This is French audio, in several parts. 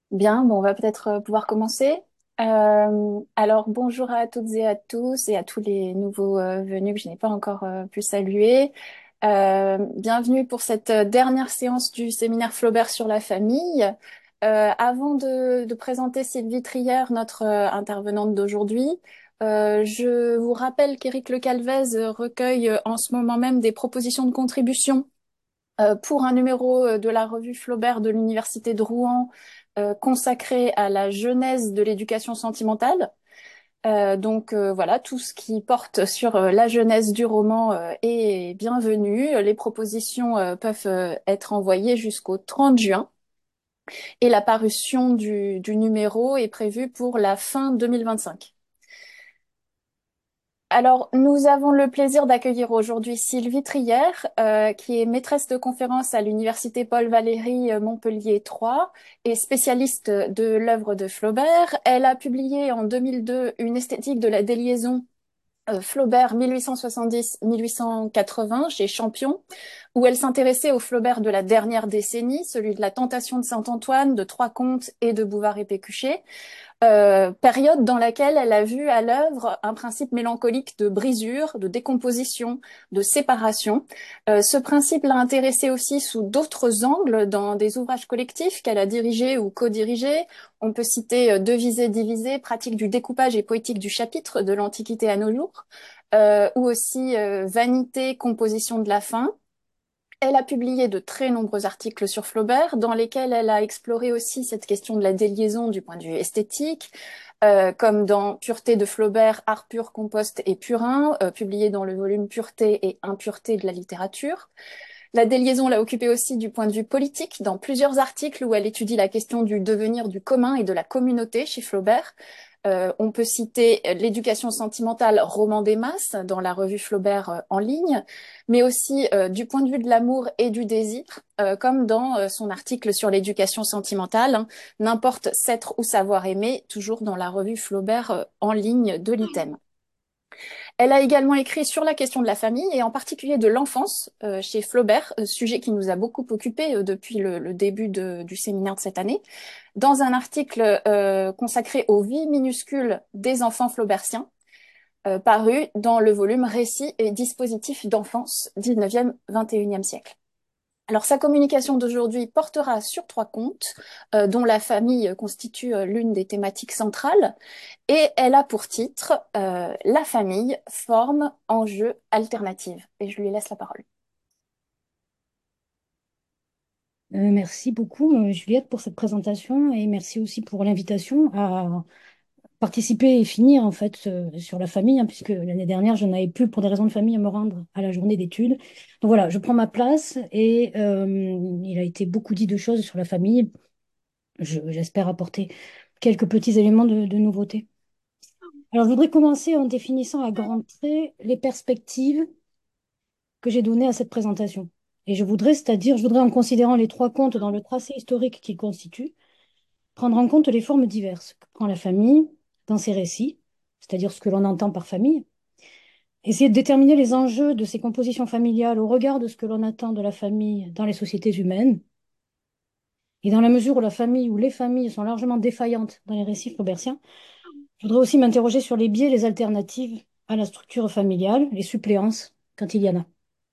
Bien, bon, on va peut-être pouvoir commencer. Alors, bonjour à toutes et à tous et à tous les nouveaux venus que je n'ai pas encore pu saluer. Bienvenue pour cette dernière séance du séminaire Flaubert sur la famille. Avant de présenter Sylvie Trier, notre intervenante d'aujourd'hui, je vous rappelle qu'Éric Le Calvez recueille en ce moment même des propositions de contribution pour un numéro de la revue Flaubert de l'Université de Rouen consacré à la genèse de l'éducation sentimentale. Voilà, tout ce qui porte sur la genèse du roman est bienvenu. Les propositions peuvent être envoyées jusqu'au 30 juin et la parution du numéro est prévue pour la fin 2025. Alors, nous avons le plaisir d'accueillir aujourd'hui Sylvie Trier, qui est maîtresse de conférence à l'Université Paul Valéry Montpellier 3 et spécialiste de l'œuvre de Flaubert. Elle a publié en 2002 une esthétique de la déliaison Flaubert 1870-1880 chez Champion, où elle s'intéressait au Flaubert de la dernière décennie, celui de la Tentation de Saint-Antoine, de Trois Comtes et de Bouvard et Pécuchet. Période dans laquelle elle a vu à l'œuvre un principe mélancolique de brisure, de décomposition, de séparation. Ce principe l'a intéressée aussi sous d'autres angles dans des ouvrages collectifs qu'elle a dirigés ou co-dirigés. On peut citer Deviser, diviser, pratique du découpage et poétique du chapitre de l'Antiquité à nos jours, ou aussi Vanité, composition de la fin. Elle a publié de très nombreux articles sur Flaubert, dans lesquels elle a exploré aussi cette question de la déliaison du point de vue esthétique, comme dans Pureté de Flaubert, Art pur, compost et purin, publié dans le volume Pureté et impureté de la littérature. La déliaison l'a occupée aussi du point de vue politique, dans plusieurs articles où elle étudie la question du devenir du commun et de la communauté chez Flaubert. On peut citer l'éducation sentimentale, roman des masses, dans la revue Flaubert en ligne, mais aussi du point de vue de l'amour et du désir, comme dans son article sur l'éducation sentimentale, hein, N'importe s'être ou savoir aimer, toujours dans la revue Flaubert en ligne de l'ITEM. Elle a également écrit sur la question de la famille et en particulier de l'enfance chez Flaubert, sujet qui nous a beaucoup occupé depuis le début du séminaire de cette année, dans un article consacré aux vies minuscules des enfants flaubertiens, paru dans le volume Récits et dispositifs d'enfance 19e-21e siècle. Alors, sa communication d'aujourd'hui portera sur trois contes, dont la famille constitue l'une des thématiques centrales, et elle a pour titre La famille, forme, enjeu, alternative. Et je lui laisse la parole. Merci beaucoup, Juliette, pour cette présentation et merci aussi pour l'invitation à participer et finir en fait sur la famille, hein, puisque l'année dernière, je n'avais plus, pour des raisons de famille, à me rendre à la journée d'études. Donc voilà, je prends ma place et il a été beaucoup dit de choses sur la famille. J'espère apporter quelques petits éléments de nouveauté. Alors, je voudrais commencer en définissant à grands traits les perspectives que j'ai données à cette présentation. Et je voudrais en considérant les trois contes dans le tracé historique qu'ils constituent, prendre en compte les formes diverses que prend la famille dans ses récits, c'est-à-dire ce que l'on entend par famille, essayer de déterminer les enjeux de ces compositions familiales au regard de ce que l'on attend de la famille dans les sociétés humaines, et dans la mesure où la famille ou les familles sont largement défaillantes dans les récits flaubertiens, je voudrais aussi m'interroger sur les biais, les alternatives à la structure familiale, les suppléances quand il y en a.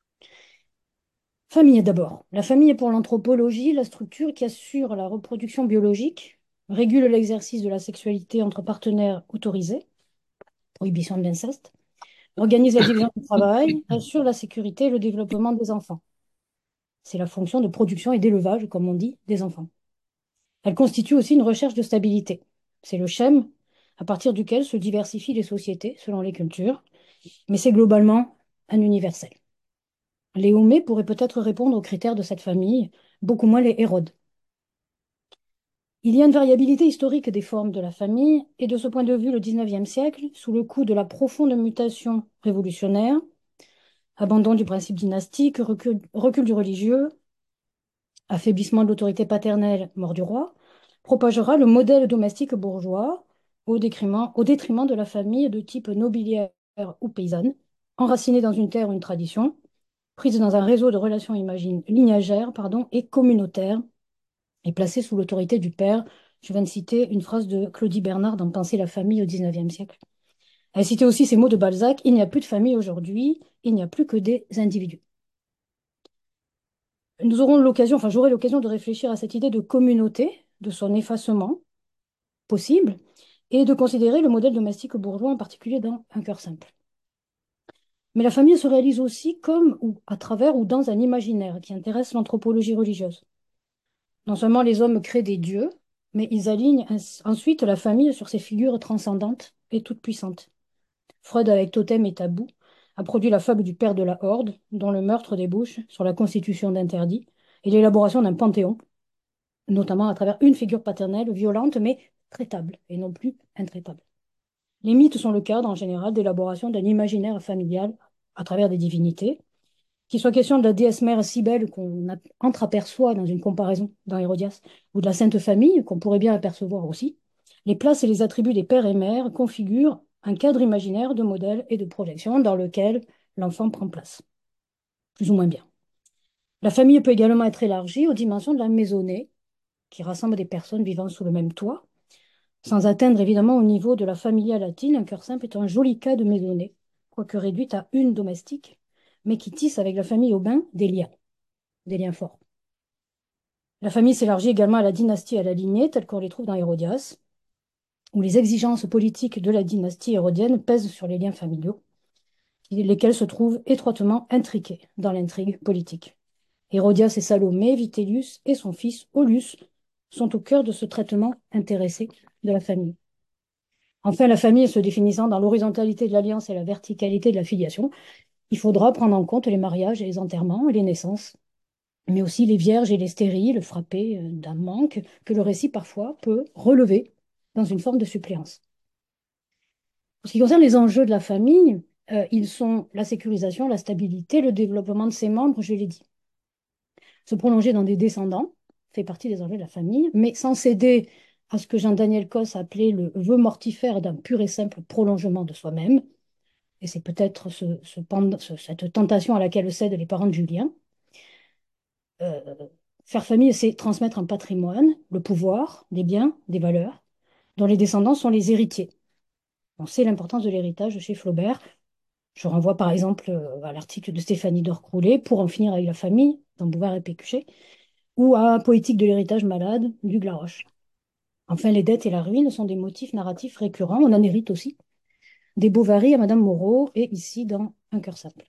Famille d'abord. La famille est pour l'anthropologie la structure qui assure la reproduction biologique, régule l'exercice de la sexualité entre partenaires autorisés, prohibition de l'inceste, organise la division du travail, assure la sécurité et le développement des enfants. C'est la fonction de production et d'élevage, comme on dit, des enfants. Elle constitue aussi une recherche de stabilité. C'est le schème à partir duquel se diversifient les sociétés selon les cultures, mais c'est globalement un universel. Léomé pourrait peut-être répondre aux critères de cette famille, beaucoup moins les Hérodes. Il y a une variabilité historique des formes de la famille, et de ce point de vue, le XIXe siècle, sous le coup de la profonde mutation révolutionnaire, abandon du principe dynastique, recul du religieux, affaiblissement de l'autorité paternelle, mort du roi, propagera le modèle domestique bourgeois au détriment de la famille de type nobiliaire ou paysanne, enracinée dans une terre ou une tradition, prise dans un réseau de lignagères et communautaires, et placée sous l'autorité du père, Je viens de citer une phrase de Claudie Bernard dans Penser la famille au XIXe siècle. Elle citait aussi ces mots de Balzac: il n'y a plus de famille aujourd'hui, il n'y a plus que des individus. Nous aurons l'occasion, enfin j'aurai l'occasion de réfléchir à cette idée de communauté, de son effacement possible, et de considérer le modèle domestique bourgeois en particulier dans Un cœur simple. Mais la famille se réalise aussi comme ou à travers ou dans un imaginaire qui intéresse l'anthropologie religieuse. Non seulement les hommes créent des dieux, mais ils alignent ensuite la famille sur ces figures transcendantes et toutes puissantes. Freud, avec Totem et Tabou, a produit la fable du père de la Horde, dont le meurtre débouche sur la constitution d'interdits et l'élaboration d'un panthéon, notamment à travers une figure paternelle violente mais traitable et non plus intraitable. Les mythes sont le cadre en général d'élaboration d'un imaginaire familial à travers des divinités, qu'il soit question de la déesse mère Cybèle qu'on entreaperçoit dans une comparaison dans Hérodias, ou de la Sainte Famille qu'on pourrait bien apercevoir aussi. Les places et les attributs des pères et mères configurent un cadre imaginaire de modèles et de projections dans lequel l'enfant prend place, plus ou moins bien. La famille peut également être élargie aux dimensions de la maisonnée, qui rassemble des personnes vivant sous le même toit, sans atteindre évidemment au niveau de la familia latine. Un cœur simple est un joli cas de maisonnée, quoique réduite à une domestique, mais qui tisse avec la famille au bain des liens forts. La famille s'élargit également à la dynastie et à la lignée, telle qu'on les trouve dans Hérodias, où les exigences politiques de la dynastie hérodienne pèsent sur les liens familiaux, lesquels se trouvent étroitement intriqués dans l'intrigue politique. Hérodias et Salomé, Vitellius et son fils Aulus sont au cœur de ce traitement intéressé de la famille. Enfin, la famille se définissant dans l'horizontalité de l'alliance et la verticalité de la filiation, il faudra prendre en compte les mariages et les enterrements et les naissances, mais aussi les vierges et les stériles frappés d'un manque que le récit parfois peut relever dans une forme de suppléance. En ce qui concerne les enjeux de la famille, ils sont la sécurisation, la stabilité, le développement de ses membres, je l'ai dit. Se prolonger dans des descendants fait partie des enjeux de la famille, mais sans céder à ce que Jean-Daniel Cosse appelait le vœu mortifère d'un pur et simple prolongement de soi-même. Et c'est peut-être cette tentation à laquelle cèdent les parents de Julien. Euh, Faire famille, c'est transmettre un patrimoine, le pouvoir, des biens, des valeurs, dont les descendants sont les héritiers. On sait l'importance de l'héritage chez Flaubert. Je renvoie par exemple à l'article de Stéphanie Dorcroulet pour en finir avec la famille, dans Bouvard et Pécuchet, ou à Poétique de l'héritage malade, du Glaroche. Enfin, les dettes et la ruine sont des motifs narratifs récurrents. On en hérite aussi. Des Bovary à Madame Moreau et ici dans Un cœur simple.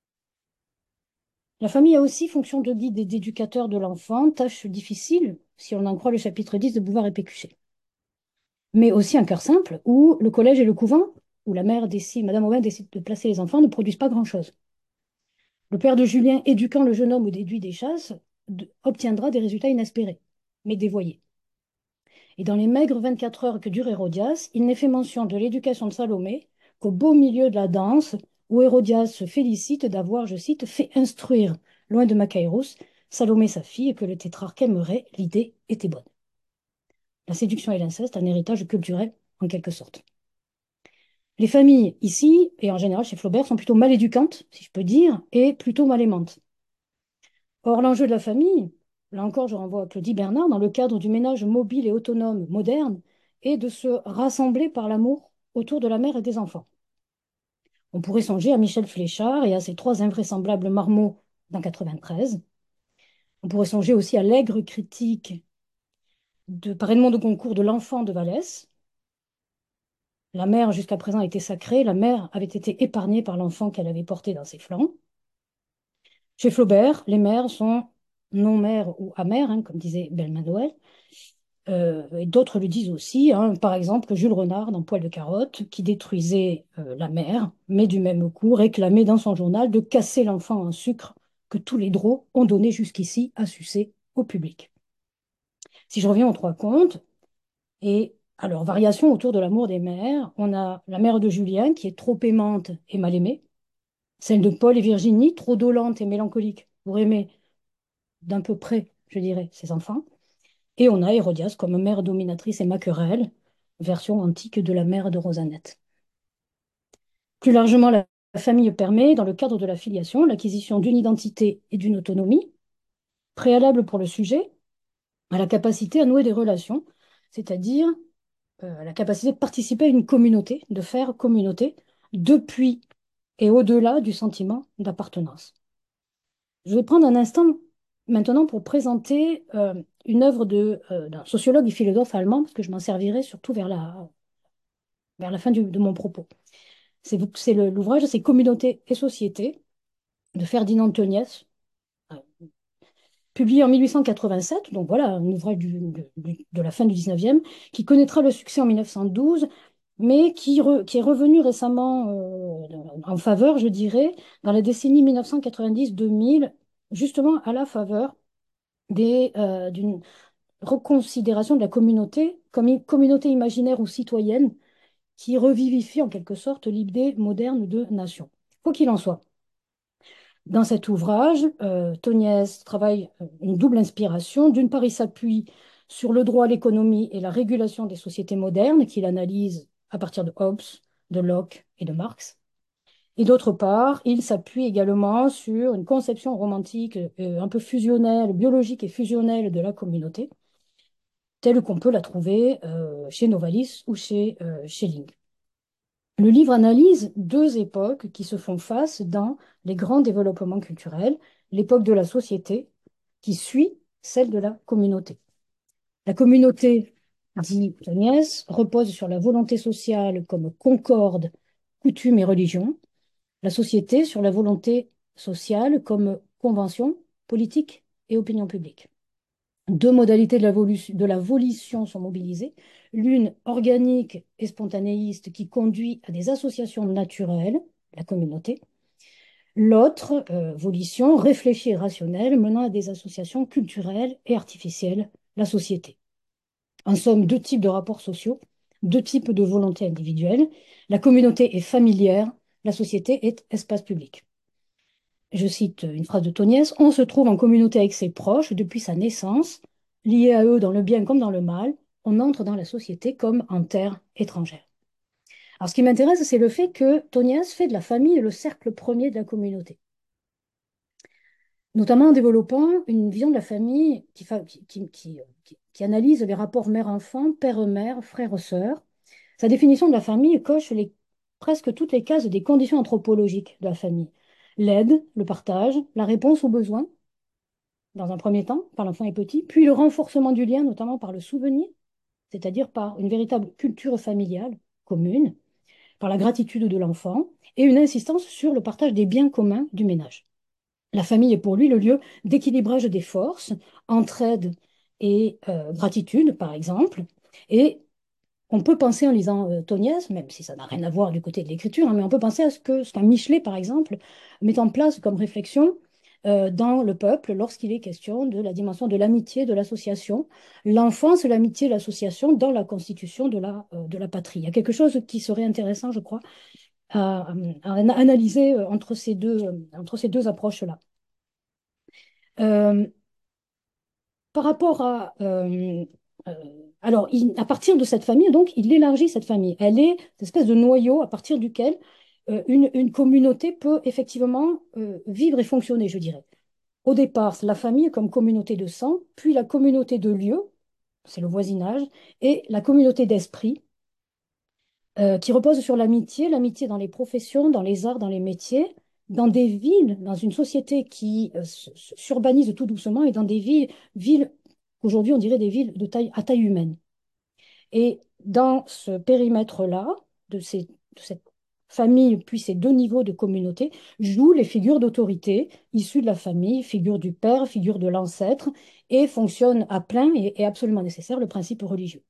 La famille a aussi fonction de guide et d'éducateur de l'enfant, tâche difficile si on en croit le chapitre 10 de Bouvard et Pécuchet. Mais aussi Un cœur simple où le collège et le couvent, où la mère décide, Madame Aubin décide de placer les enfants, ne produisent pas grand-chose. Le père de Julien, éduquant le jeune homme au déduit des chasses, obtiendra des résultats inespérés, mais dévoyés. Et dans les maigres 24 heures que dure Hérodias, il n'est fait mention de l'éducation de Salomé qu'au beau milieu de la danse, où Hérodias se félicite d'avoir, je cite, fait instruire, loin de Macaïros, Salomé sa fille, et que le tétrarque aimerait, l'idée était bonne. La séduction et l'inceste, un héritage culturel en quelque sorte. Les familles ici, et en général chez Flaubert, sont plutôt mal éducantes, si je peux dire, et plutôt mal aimantes. Or, l'enjeu de la famille, là encore je renvoie à Claudie Bernard, dans le cadre du ménage mobile et autonome moderne, est de se rassembler par l'amour autour de la mère et des enfants. On pourrait songer à Michel Fléchard et à ses trois invraisemblables marmots dans 93. On pourrait songer aussi à l'aigre critique par Edmond de Goncourt de l'enfant de Vallès. La mère, jusqu'à présent, était sacrée. La mère avait été épargnée par l'enfant qu'elle avait porté dans ses flancs. Chez Flaubert, les mères sont non-mères ou amères, hein, comme disait Belmanoël. Et d'autres le disent aussi, hein, par exemple Jules Renard dans Poil de carotte, qui détruisait la mère, mais du même coup réclamait dans son journal de casser l'enfant en sucre que tous les drôles ont donné jusqu'ici à sucer au public. Si je reviens aux trois contes, et à leur variation autour de l'amour des mères, on a la mère de Julien qui est trop aimante et mal aimée, celle de Paul et Virginie, trop dolente et mélancolique pour aimer d'un peu près, je dirais, ses enfants. Et on a Hérodias comme mère dominatrice et maquerelle, version antique de la mère de Rosanette. Plus largement, la famille permet, dans le cadre de la filiation, l'acquisition d'une identité et d'une autonomie, préalable pour le sujet à la capacité à nouer des relations c'est-à-dire la capacité de participer à une communauté, de faire communauté, depuis et au-delà du sentiment d'appartenance. Je vais prendre un instant maintenant pour présenter une œuvre d'un sociologue et philosophe allemand, parce que je m'en servirai surtout vers la fin de mon propos. L'ouvrage, c'est Communauté et société de Ferdinand Tönnies, euh, publié en 1887, donc voilà, un ouvrage de la fin du 19e, qui connaîtra le succès en 1912, mais qui est revenu récemment en faveur, je dirais, dans la décennie 1990-2000, justement à la faveur d'une reconsidération de la communauté comme communauté imaginaire ou citoyenne qui revivifie en quelque sorte l'idée moderne de nation. Quoi qu'il en soit, dans cet ouvrage, Toniès travaille une double inspiration. D'une part, il s'appuie sur le droit à l'économie et la régulation des sociétés modernes qu'il analyse à partir de Hobbes, de Locke et de Marx. Et d'autre part, il s'appuie également sur une conception romantique un peu fusionnelle, biologique et fusionnelle de la communauté, telle qu'on peut la trouver chez Novalis ou chez Schelling. Le livre analyse deux époques qui se font face dans les grands développements culturels, l'époque de la société qui suit celle de la communauté. La communauté, dit Agnès, repose sur la volonté sociale comme concorde, coutume et religion, la société sur la volonté sociale comme convention, politique et opinion publique. Deux modalités de la volition sont mobilisées. L'une organique et spontanéiste qui conduit à des associations naturelles, la communauté. L'autre, volition réfléchie et rationnelle menant à des associations culturelles et artificielles, la société. En somme, deux types de rapports sociaux, deux types de volontés individuelles. La communauté est familière, la société est espace public. Je cite une phrase de Toniès, on se trouve en communauté avec ses proches depuis sa naissance, lié à eux dans le bien comme dans le mal, on entre dans la société comme en terre étrangère. Alors ce qui m'intéresse, c'est le fait que Toniès fait de la famille le cercle premier de la communauté, notamment en développant une vision de la famille qui analyse les rapports mère-enfant, père-mère, frère-sœur. Sa définition de la famille coche presque toutes les cases des conditions anthropologiques de la famille. L'aide, le partage, la réponse aux besoins, dans un premier temps, par l'enfant est petit, puis le renforcement du lien, notamment par le souvenir, c'est-à-dire par une véritable culture familiale commune, par la gratitude de l'enfant, et une insistance sur le partage des biens communs du ménage. La famille est pour lui le lieu d'équilibrage des forces, entraide et gratitude, par exemple, et on peut penser en lisant Toniès, même si ça n'a rien à voir du côté de l'écriture, hein, mais on peut penser à ce qu'un Michelet, par exemple, met en place comme réflexion dans le peuple lorsqu'il est question de la dimension de l'amitié, de l'association, l'enfance, l'amitié, l'association dans la constitution de la patrie. Il y a quelque chose qui serait intéressant, je crois, à analyser entre ces deux approches-là. Euh, Par rapport à... euh, alors, à partir de cette famille, donc, il élargit cette famille. Elle est une espèce de noyau à partir duquel une communauté peut effectivement vivre et fonctionner, je dirais. Au départ, c'est la famille comme communauté de sang, puis la communauté de lieu, c'est le voisinage, et la communauté d'esprit, qui repose sur l'amitié, l'amitié dans les professions, dans les arts, dans les métiers, dans des villes, dans une société qui s'urbanise tout doucement et dans des villes qu'aujourd'hui on dirait des villes à taille humaine. Et dans ce périmètre-là, de cette famille, puis ces deux niveaux de communauté, jouent les figures d'autorité issues de la famille, figure du père, figure de l'ancêtre, et fonctionne à plein et absolument nécessaire le principe religieux.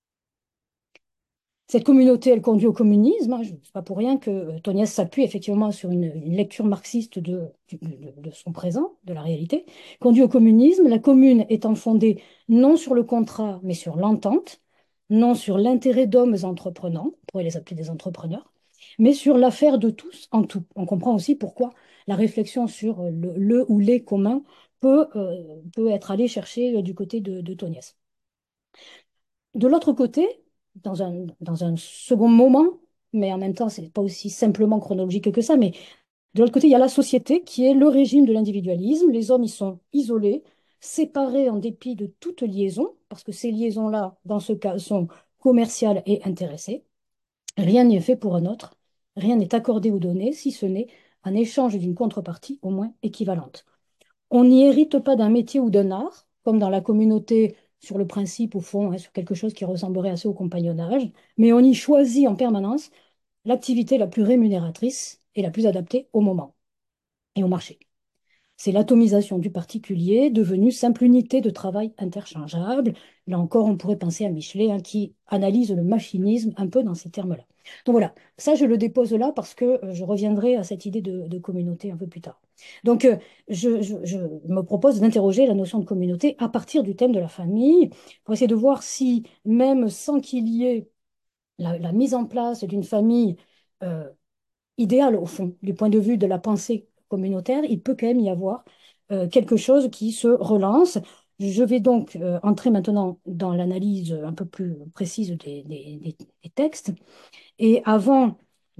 Cette communauté, elle conduit au communisme, hein. Ce n'est pas pour rien que Toniès s'appuie effectivement sur une lecture marxiste de son présent, de la réalité. Conduit au communisme, la commune étant fondée non sur le contrat, mais sur l'entente, non sur l'intérêt d'hommes entreprenants, on pourrait les appeler des entrepreneurs, mais sur l'affaire de tous en tout. On comprend aussi pourquoi la réflexion sur le ou les communs peut être allée chercher du côté de Toniès. De l'autre côté, dans un second moment, mais en même temps, c'est pas aussi simplement chronologique que ça, mais de l'autre côté, il y a la société qui est le régime de l'individualisme. Les hommes, ils sont isolés, séparés en dépit de toute liaison, parce que ces liaisons-là, dans ce cas, sont commerciales et intéressées. Rien n'est fait pour un autre, rien n'est accordé ou donné, si ce n'est en échange d'une contrepartie au moins équivalente. On n'y hérite pas d'un métier ou d'un art, comme dans la communauté sur le principe, au fond, hein, sur quelque chose qui ressemblerait assez au compagnonnage, mais on y choisit en permanence l'activité la plus rémunératrice et la plus adaptée au moment et au marché. C'est l'atomisation du particulier devenue simple unité de travail interchangeable. Là encore, on pourrait penser à Michelet, hein, qui analyse le machinisme un peu dans ces termes-là. Donc voilà, ça je le dépose là parce que je reviendrai à cette idée de communauté un peu plus tard. Donc je me propose d'interroger la notion de communauté à partir du thème de la famille pour essayer de voir si, même sans qu'il y ait la mise en place d'une famille euh, idéal, au fond, du point de vue de la pensée communautaire, il peut quand même y avoir quelque chose qui se relance. Je vais donc entrer maintenant dans l'analyse un peu plus précise des textes. Et avant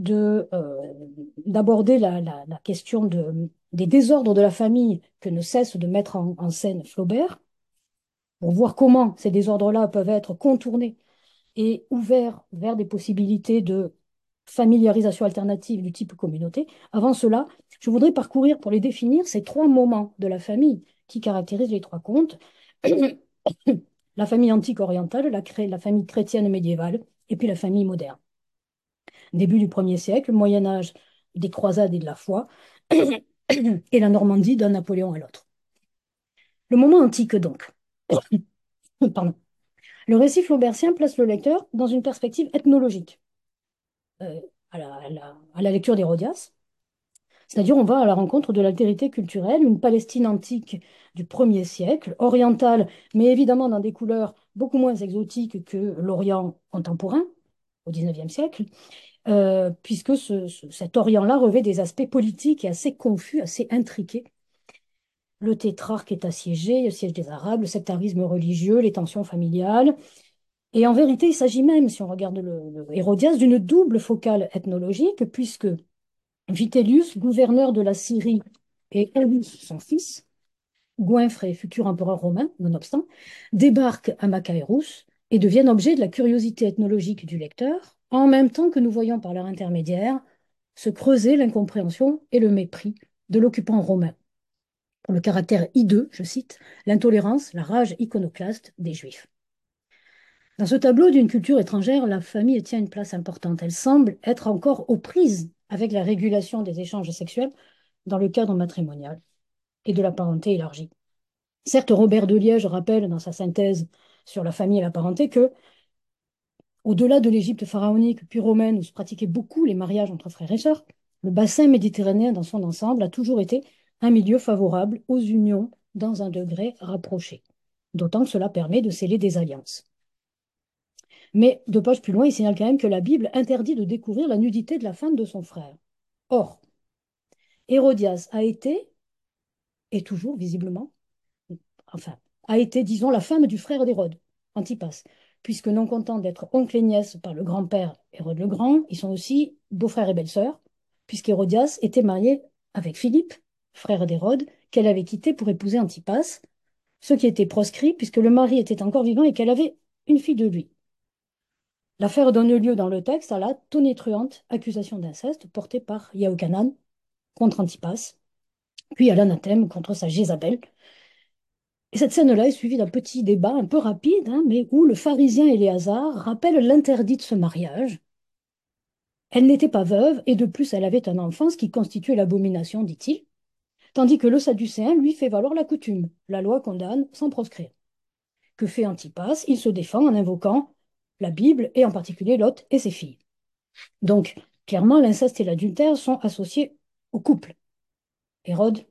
d'aborder la question des désordres de la famille que ne cesse de mettre en scène Flaubert, pour voir comment ces désordres-là peuvent être contournés et ouvert vers des possibilités de familiarisation alternative du type communauté. Avant cela, je voudrais parcourir pour les définir ces trois moments de la famille qui caractérisent les trois contes. La famille antique orientale, la famille chrétienne médiévale, et puis la famille moderne. Début du 1er siècle, Moyen Âge, des croisades et de la foi, et la Normandie d'un Napoléon à l'autre. Le moment antique donc. Pardon. Le récit flaubertien place le lecteur dans une perspective ethnologique. euh, à la lecture d'Hérodias. C'est-à-dire, on va à la rencontre de l'altérité culturelle, une Palestine antique du 1er siècle, orientale, mais évidemment dans des couleurs beaucoup moins exotiques que l'Orient contemporain, au 19e siècle, puisque cet Orient-là revêt des aspects politiques et assez confus, assez intriqués. Le tétrarque est assiégé, le siège des Arabes, le sectarisme religieux, les tensions familiales. Et en vérité, il s'agit même, si on regarde le Hérodias, d'une double focale ethnologique, puisque Vitellius, gouverneur de la Syrie, et Aulus, son fils, Gouinfre et futur empereur romain, nonobstant, débarquent à Macaerus et deviennent objet de la curiosité ethnologique du lecteur, en même temps que nous voyons par leur intermédiaire se creuser l'incompréhension et le mépris de l'occupant romain pour le caractère hideux, je cite, l'intolérance, la rage iconoclaste des Juifs. Dans ce tableau d'une culture étrangère, la famille tient une place importante. Elle semble être encore aux prises avec la régulation des échanges sexuels dans le cadre matrimonial et de la parenté élargie. Certes, Robert de Liège rappelle dans sa synthèse sur la famille et la parenté que, au-delà de l'Égypte pharaonique puis romaine où se pratiquaient beaucoup les mariages entre frères et sœurs, le bassin méditerranéen dans son ensemble a toujours été un milieu favorable aux unions dans un degré rapproché, d'autant que cela permet de sceller des alliances. Mais deux pages plus loin, il signale quand même que la Bible interdit de découvrir la nudité de la femme de son frère. Or, Hérodias a été, et toujours visiblement, enfin, a été, disons, la femme du frère d'Hérode, Antipas, puisque non content d'être oncle et nièce par le grand-père Hérode le Grand, ils sont aussi beau-frère et belle-sœur, puisqu'Hérodias était mariée avec Philippe, frère d'Hérode, qu'elle avait quitté pour épouser Antipas, ce qui était proscrit puisque le mari était encore vivant et qu'elle avait une fille de lui. L'affaire donne lieu dans le texte à la tonitruante accusation d'inceste portée par Yaochanan contre Antipas, puis à l'anathème contre sa Jézabel. Et cette scène-là est suivie d'un petit débat un peu rapide, hein, mais où le pharisien Éléazar rappelle l'interdit de ce mariage. Elle n'était pas veuve et de plus elle avait un enfant, ce qui constituait l'abomination, dit-il, tandis que le Sadducéen lui fait valoir la coutume. La loi condamne sans proscrire. Que fait Antipas? Il se défend en invoquant la Bible et en particulier Lot et ses filles. Donc, clairement, l'inceste et l'adultère sont associés au couple, Hérode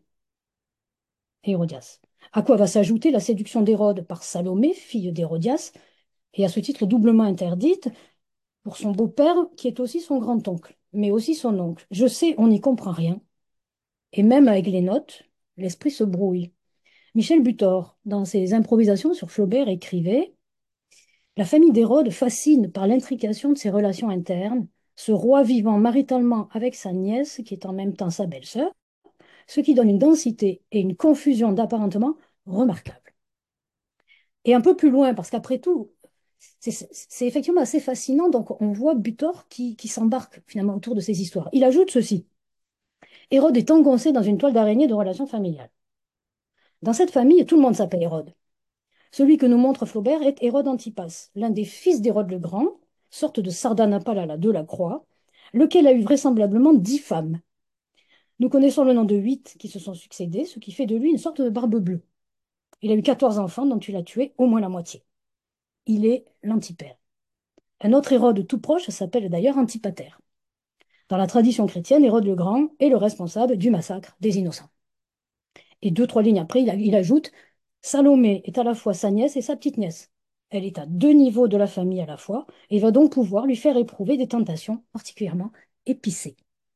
et Hérodias. À quoi va s'ajouter la séduction d'Hérode par Salomé, fille d'Hérodias, et à ce titre doublement interdite pour son beau-père, qui est aussi son grand-oncle, mais aussi son oncle. Je sais, on n'y comprend rien. Et même avec les notes, l'esprit se brouille. Michel Butor, dans ses improvisations sur Flaubert, écrivait: la famille d'Hérode fascine par l'intrication de ses relations internes, ce roi vivant maritalement avec sa nièce, qui est en même temps sa belle-sœur, ce qui donne une densité et une confusion d'apparentement remarquables. Et un peu plus loin, parce qu'après tout, c'est effectivement assez fascinant. Donc, on voit Butor qui s'embarque finalement autour de ces histoires. Il ajoute ceci. Hérode est engoncé dans une toile d'araignée de relations familiales. Dans cette famille, tout le monde s'appelle Hérode. Celui que nous montre Flaubert est Hérode Antipas, l'un des fils d'Hérode le Grand, sorte de Sardanapale de la Croix, lequel a eu vraisemblablement 10 femmes. Nous connaissons le nom de 8 qui se sont succédés, ce qui fait de lui une sorte de barbe bleue. Il a eu 14 enfants dont il a tué au moins la moitié. Il est l'antipère. Un autre Hérode tout proche s'appelle d'ailleurs Antipater. Dans la tradition chrétienne, Hérode le Grand est le responsable du massacre des innocents. Et deux, trois lignes après, il ajoute Salomé est à la fois sa nièce et sa petite-nièce. Elle est à deux niveaux de la famille à la fois et va donc pouvoir lui faire éprouver des tentations particulièrement épicées.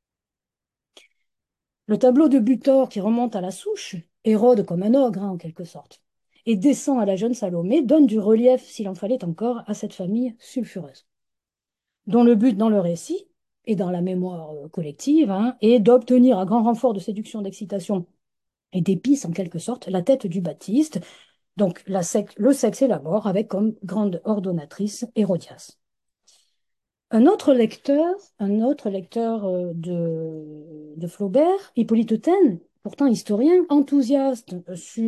Le tableau de Butor qui remonte à la souche, Hérode comme un ogre en quelque sorte, et descend à la jeune Salomé, donne du relief, s'il en fallait encore, à cette famille sulfureuse, dont le but dans le récit et dans la mémoire collective est d'obtenir, à grand renfort de séduction, d'excitation et d'épices en quelque sorte, la tête du Baptiste, donc le sexe et la mort, avec comme grande ordonnatrice Hérodias. Un autre lecteur de Flaubert, Hippolyte Taine, pourtant historien, enthousiaste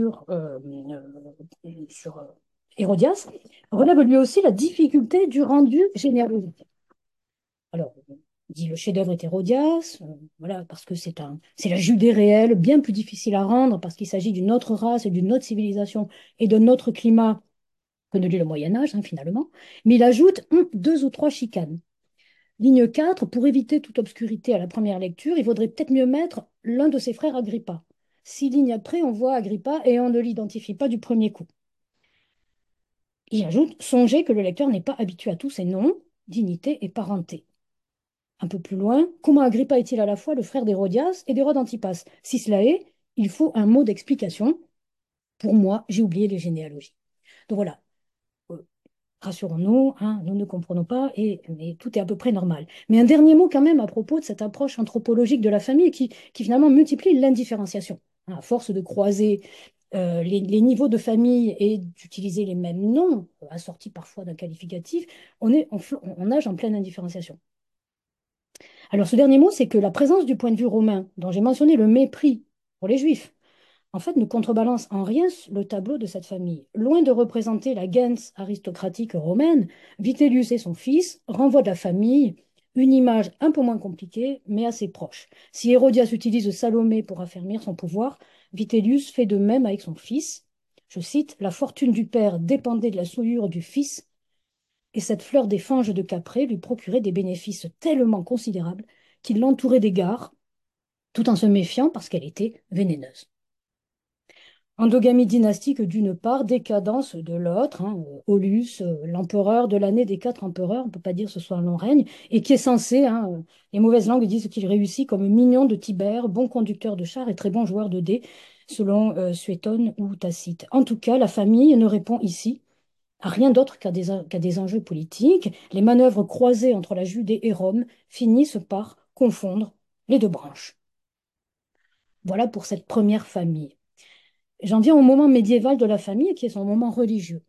sur Hérodias, relève lui aussi la difficulté du rendu généalogique. Alors, il dit le chef-d'œuvre est Hérodias, voilà, parce que c'est la Judée réelle, bien plus difficile à rendre, parce qu'il s'agit d'une autre race et d'une autre civilisation et d'un autre climat que ne l'est le Moyen Âge, finalement. Mais il ajoute deux ou trois chicanes. Ligne 4, pour éviter toute obscurité à la première lecture, il vaudrait peut-être mieux mettre l'un de ses frères Agrippa. 6 lignes après, on voit Agrippa et on ne l'identifie pas du premier coup. Il ajoute, songez que le lecteur n'est pas habitué à tous ces noms, dignité et parenté. Un peu plus loin, comment Agrippa est-il à la fois le frère d'Hérodias et d'Hérode Antipas? Si cela est, il faut un mot d'explication. Pour moi, j'ai oublié les généalogies. Donc voilà, rassurons-nous, nous ne comprenons pas, mais tout est à peu près normal. Mais un dernier mot quand même à propos de cette approche anthropologique de la famille qui finalement multiplie l'indifférenciation. À force de croiser les niveaux de famille et d'utiliser les mêmes noms, assortis parfois d'un qualificatif, on nage en pleine indifférenciation. Alors ce dernier mot, c'est que la présence du point de vue romain, dont j'ai mentionné le mépris pour les Juifs, en fait, ne contrebalance en rien le tableau de cette famille. Loin de représenter la gens aristocratique romaine, Vitellius et son fils renvoient de la famille une image un peu moins compliquée, mais assez proche. Si Hérodias utilise Salomé pour affermir son pouvoir, Vitellius fait de même avec son fils. Je cite, la fortune du père dépendait de la souillure du fils, et cette fleur des fanges de Caprée lui procurait des bénéfices tellement considérables qu'il l'entourait d'égards, tout en se méfiant parce qu'elle était vénéneuse. Endogamie dynastique d'une part, décadence de l'autre, Aulus, l'empereur de l'année des 4 empereurs, on ne peut pas dire que ce soit un long règne, et qui est censé, les mauvaises langues disent qu'il réussit comme mignon de Tibère, bon conducteur de char et très bon joueur de dés, selon Suétone ou Tacite. En tout cas, la famille ne répond ici à rien d'autre qu'à des enjeux politiques. Les manœuvres croisées entre la Judée et Rome finissent par confondre les deux branches. Voilà pour cette première famille. J'en viens au moment médiéval de la famille, qui est son moment religieux.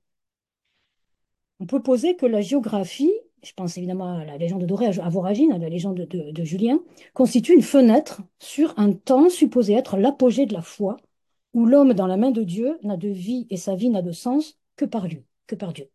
On peut poser que la géographie, je pense évidemment à la légende dorée, à Voragine, à la légende de Julien, constitue une fenêtre sur un temps supposé être l'apogée de la foi, où l'homme dans la main de Dieu n'a de vie et sa vie n'a de sens que par lui, que par Dieu.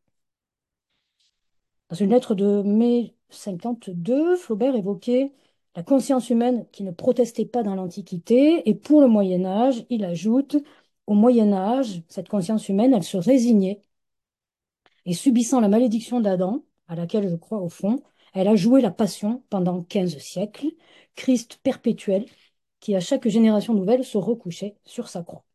Dans une lettre de mai 52, Flaubert évoquait la conscience humaine qui ne protestait pas dans l'Antiquité, et pour le Moyen Âge, il ajoute, au Moyen Âge, cette conscience humaine, elle se résignait, et subissant la malédiction d'Adam, à laquelle je crois au fond, elle a joué la passion pendant 15 siècles, Christ perpétuel, qui à chaque génération nouvelle se recouchait sur sa croix.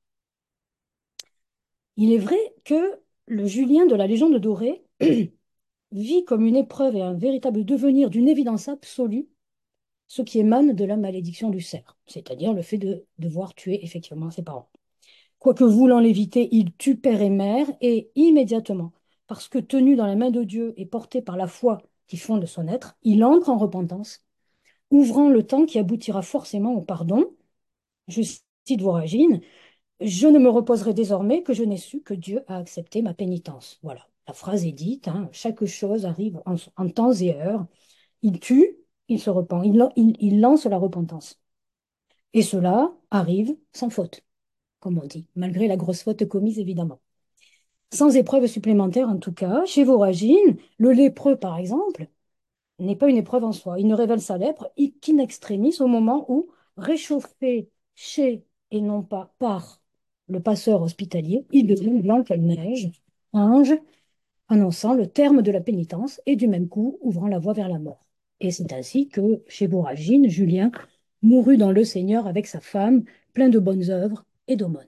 Il est vrai que le Julien de la légende dorée vit comme une épreuve et un véritable devenir d'une évidence absolue ce qui émane de la malédiction du cerf, c'est-à-dire le fait de devoir tuer effectivement ses parents. Quoique voulant l'éviter, il tue père et mère, et immédiatement, parce que tenu dans la main de Dieu et porté par la foi qui fonde son être, il entre en repentance, ouvrant le temps qui aboutira forcément au pardon. Je cite Voragine, Je ne me reposerai désormais que je n'ai su que Dieu a accepté ma pénitence. Voilà, la phrase est dite, hein. Chaque chose arrive en temps et heure. Il tue, il se repent, il lance la repentance. Et cela arrive sans faute, comme on dit, malgré la grosse faute commise, évidemment. Sans épreuve supplémentaire, en tout cas, chez Voragine, le lépreux, par exemple, n'est pas une épreuve en soi. Il ne révèle sa lèpre qu'in extremis au moment où, réchauffé chez et non pas par le passeur hospitalier, il devient blanc comme neige, ange, annonçant le terme de la pénitence et du même coup ouvrant la voie vers la mort. Et c'est ainsi que, chez Voragine, Julien mourut dans le Seigneur avec sa femme, plein de bonnes œuvres et d'aumônes.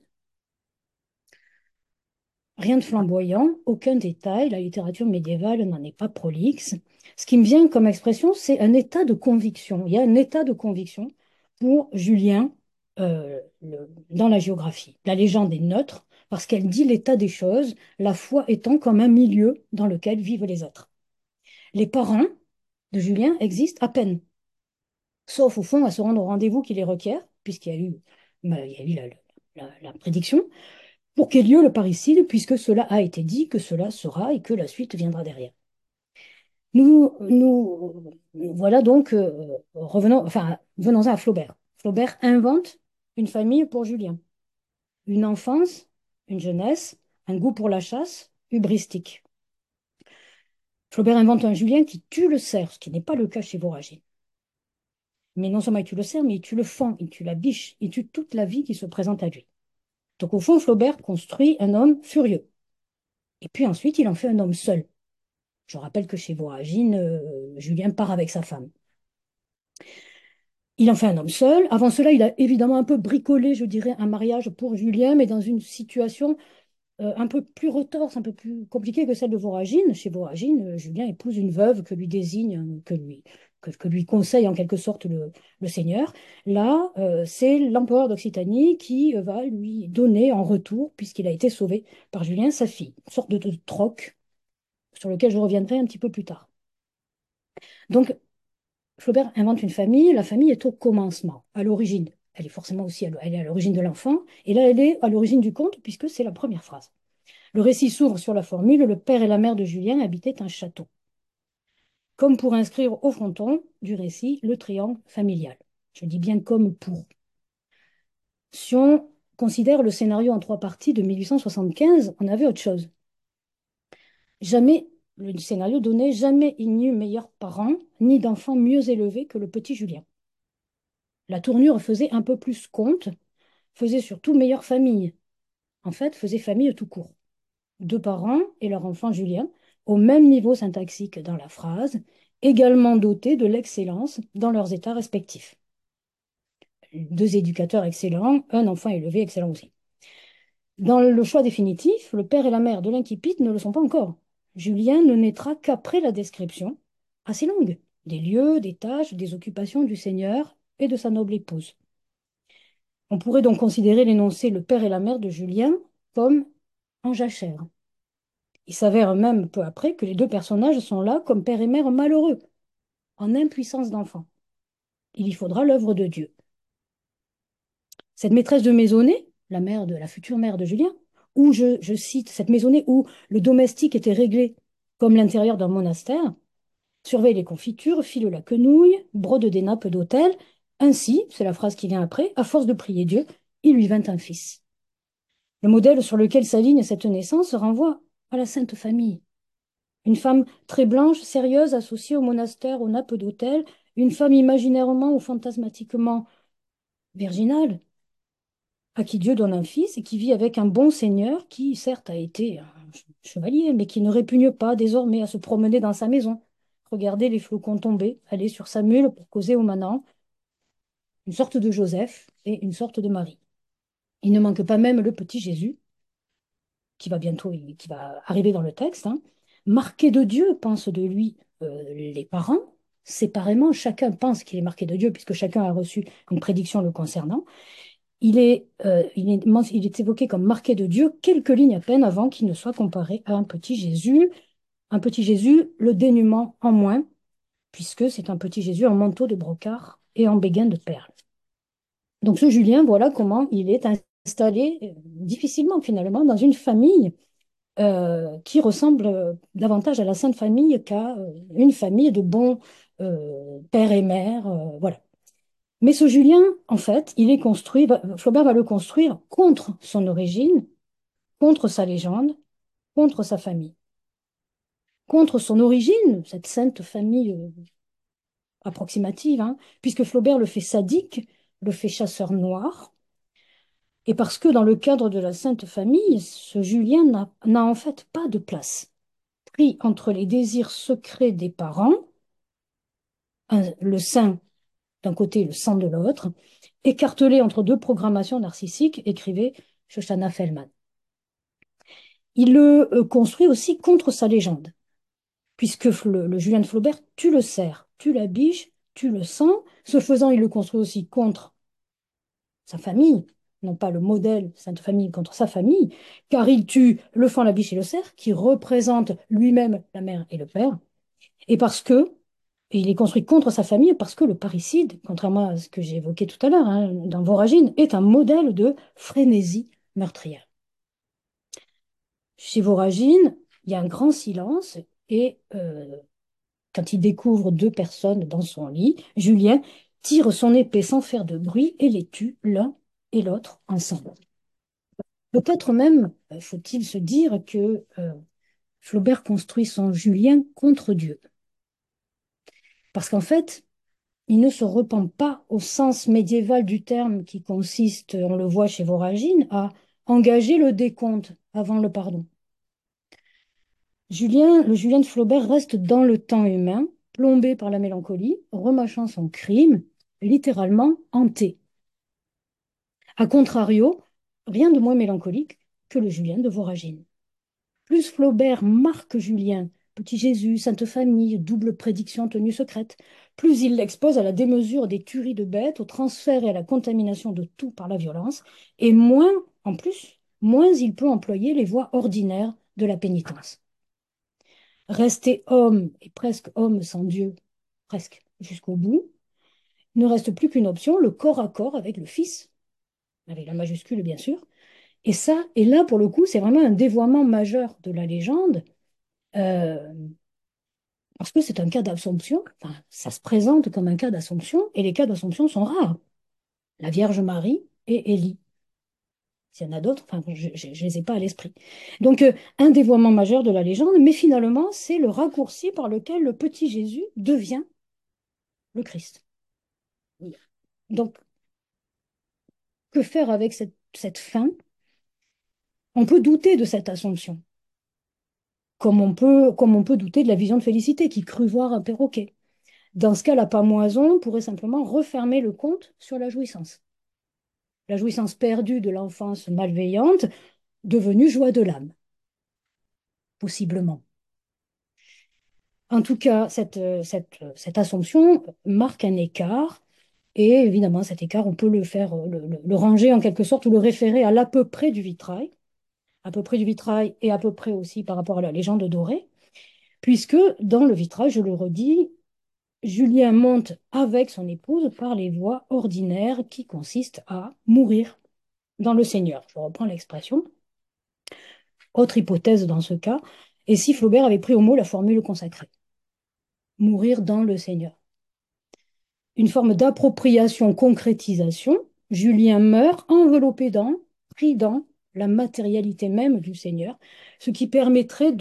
Rien de flamboyant, aucun détail, la littérature médiévale n'en est pas prolixe. Ce qui me vient comme expression, c'est un état de conviction. Il y a un état de conviction pour Julien dans la géographie. La légende est neutre parce qu'elle dit l'état des choses, la foi étant comme un milieu dans lequel vivent les êtres. Les parents de Julien existent à peine, sauf au fond à se rendre au rendez-vous qui les requiert, puisqu'il y a eu, il y a eu la prédiction, pour qu'ait lieu le parricide, puisque cela a été dit que cela sera et que la suite viendra derrière. Voilà donc, venons-en à Flaubert. Flaubert invente une famille pour Julien, une enfance, une jeunesse, un goût pour la chasse, hubristique. Flaubert invente un Julien qui tue le cerf, ce qui n'est pas le cas chez Voragine. Mais non seulement il tue le cerf, mais il tue le faon, il tue la biche, il tue toute la vie qui se présente à lui. Donc au fond, Flaubert construit un homme furieux. Et puis ensuite, il en fait un homme seul. Je rappelle que chez Voragine, Julien part avec sa femme. Il en fait un homme seul. Avant cela, il a évidemment un peu bricolé, je dirais, un mariage pour Julien, mais dans une situation un peu plus retorse, un peu plus compliquée que celle de Voragine. Chez Voragine, Julien épouse une veuve que lui désigne, que lui conseille en quelque sorte le Seigneur. Là, c'est l'empereur d'Occitanie qui va lui donner en retour, puisqu'il a été sauvé par Julien, sa fille. Une sorte de troc sur lequel je reviendrai un petit peu plus tard. Donc, Flaubert invente une famille, la famille est au commencement, à l'origine. Elle est forcément aussi elle est à l'origine de l'enfant, et là elle est à l'origine du conte, puisque c'est la première phrase. Le récit s'ouvre sur la formule: le père et la mère de Julien habitaient un château, comme pour inscrire au fronton du récit le triangle familial. Je dis bien comme pour. Si on considère le scénario en trois parties de 1875, on avait autre chose. Jamais, le scénario donnait jamais il n'y eut meilleurs parents, ni d'enfants mieux élevés que le petit Julien. La tournure faisait un peu plus conte, faisait surtout meilleure famille. En fait, faisait famille tout court. Deux parents et leur enfant Julien, au même niveau syntaxique dans la phrase, également dotés de l'excellence dans leurs états respectifs. Deux éducateurs excellents, un enfant élevé excellent aussi. Dans le choix définitif, le père et la mère de l'incipit ne le sont pas encore. Julien ne naîtra qu'après la description, assez longue, des lieux, des tâches, des occupations du Seigneur et de sa noble épouse. On pourrait donc considérer l'énoncé le père et la mère de Julien comme en jachère. Il s'avère même peu après que les deux personnages sont là comme père et mère malheureux, en impuissance d'enfant. Il y faudra l'œuvre de Dieu. Cette maîtresse de maisonnée, la future mère de Julien, où je cite cette maisonnée où le domestique était réglé comme l'intérieur d'un monastère, surveille les confitures, file la quenouille, brode des nappes d'autel. Ainsi, c'est la phrase qui vient après, à force de prier Dieu, il lui vint un fils. Le modèle sur lequel s'aligne cette naissance renvoie à la Sainte Famille. Une femme très blanche, sérieuse, associée au monastère, aux nappes d'autel, une femme imaginairement ou fantasmatiquement virginale, à qui Dieu donne un fils et qui vit avec un bon seigneur qui, certes, a été un chevalier, mais qui ne répugne pas désormais à se promener dans sa maison, regarder les flocons tomber, aller sur sa mule pour causer au manant, une sorte de Joseph et une sorte de Marie. Il ne manque pas même le petit Jésus, qui va arriver dans le texte, hein. Marqué de Dieu, pensent de lui les parents, séparément, chacun pense qu'il est marqué de Dieu, puisque chacun a reçu une prédiction le concernant. Il est évoqué comme marqué de Dieu quelques lignes à peine avant qu'il ne soit comparé à un petit Jésus, le dénuement en moins, puisque c'est un petit Jésus en manteau de brocart et en béguin de perles. Donc ce Julien, voilà comment il est installé difficilement finalement dans une famille qui ressemble davantage à la Sainte Famille qu'à une famille de bons pères et mères. Voilà. Mais ce Julien, en fait, il est construit, Flaubert va le construire contre son origine, contre sa légende, contre sa famille, contre son origine, cette sainte famille approximative, hein, puisque Flaubert le fait sadique, le fait chasseur noir, et parce que dans le cadre de la sainte famille, ce Julien n'a en fait pas de place. Pris entre les désirs secrets des parents, le sein d'un côté et le sang de l'autre, écartelé entre deux programmations narcissiques, écrivait Shoshana Fellman. Il le construit aussi contre sa légende, puisque le Julien de Flaubert, tu le serres, tu l'habiches, tu le sens. Ce faisant, il le construit aussi contre sa famille, non pas le modèle Sainte Famille contre sa famille, car il tue le fan, la biche et le cerf, qui représentent lui-même la mère et le père, et parce que, et il est construit contre sa famille, parce que le parricide, contrairement à ce que j'ai évoqué tout à l'heure, hein, dans Voragine, est un modèle de frénésie meurtrière. Chez Voragine, il y a un grand silence, et quand il découvre deux personnes dans son lit, Julien tire son épée sans faire de bruit et les tue l'un et l'autre ensemble. Peut-être même faut-il se dire que Flaubert construit son Julien contre Dieu. Parce qu'en fait, il ne se repent pas au sens médiéval du terme qui consiste, on le voit chez Voragine, à engager le décompte avant le pardon. Le Julien de Flaubert reste dans le temps humain, plombé par la mélancolie, remâchant son crime, littéralement hanté. A contrario, rien de moins mélancolique que le Julien de Voragine. Plus Flaubert marque Julien, petit Jésus, Sainte Famille, double prédiction tenue secrète, plus il l'expose à la démesure des tueries de bêtes, au transfert et à la contamination de tout par la violence, et moins, en plus, moins il peut employer les voies ordinaires de la pénitence. Rester homme et presque homme sans Dieu, presque jusqu'au bout, ne reste plus qu'une option, le corps à corps avec le Fils, avec la majuscule bien sûr. Et ça, et là pour le coup, c'est vraiment un dévoiement majeur de la légende, euh, parce que c'est un cas d'Assomption, enfin, ça se présente comme un cas d'Assomption, et les cas d'Assomption sont rares. La Vierge Marie et Élie. S'il y en a d'autres, enfin, je ne les ai pas à l'esprit. Donc, un dévoiement majeur de la légende, mais finalement, c'est le raccourci par lequel le petit Jésus devient le Christ. Donc, que faire avec cette fin? On peut douter de cette Assomption, comme on peut douter de la vision de Félicité, qui crut voir un perroquet. Dans ce cas, la pamoison pourrait simplement refermer le compte sur la jouissance perdue de l'enfance malveillante, devenue joie de l'âme, possiblement. En tout cas, cette assomption marque un écart, et évidemment, cet écart, on peut le faire, le ranger en quelque sorte, ou le référer à l'à peu près du vitrail, à peu près du vitrail et à peu près aussi par rapport à la légende dorée, puisque dans le vitrail, je le redis, Julien monte avec son épouse par les voies ordinaires qui consistent à mourir dans le Seigneur. Je reprends l'expression. Autre hypothèse dans ce cas, et si Flaubert avait pris au mot la formule consacrée, mourir dans le Seigneur. Une forme d'appropriation, concrétisation, Julien meurt enveloppé pris dans la matérialité même du Seigneur, ce qui permettrait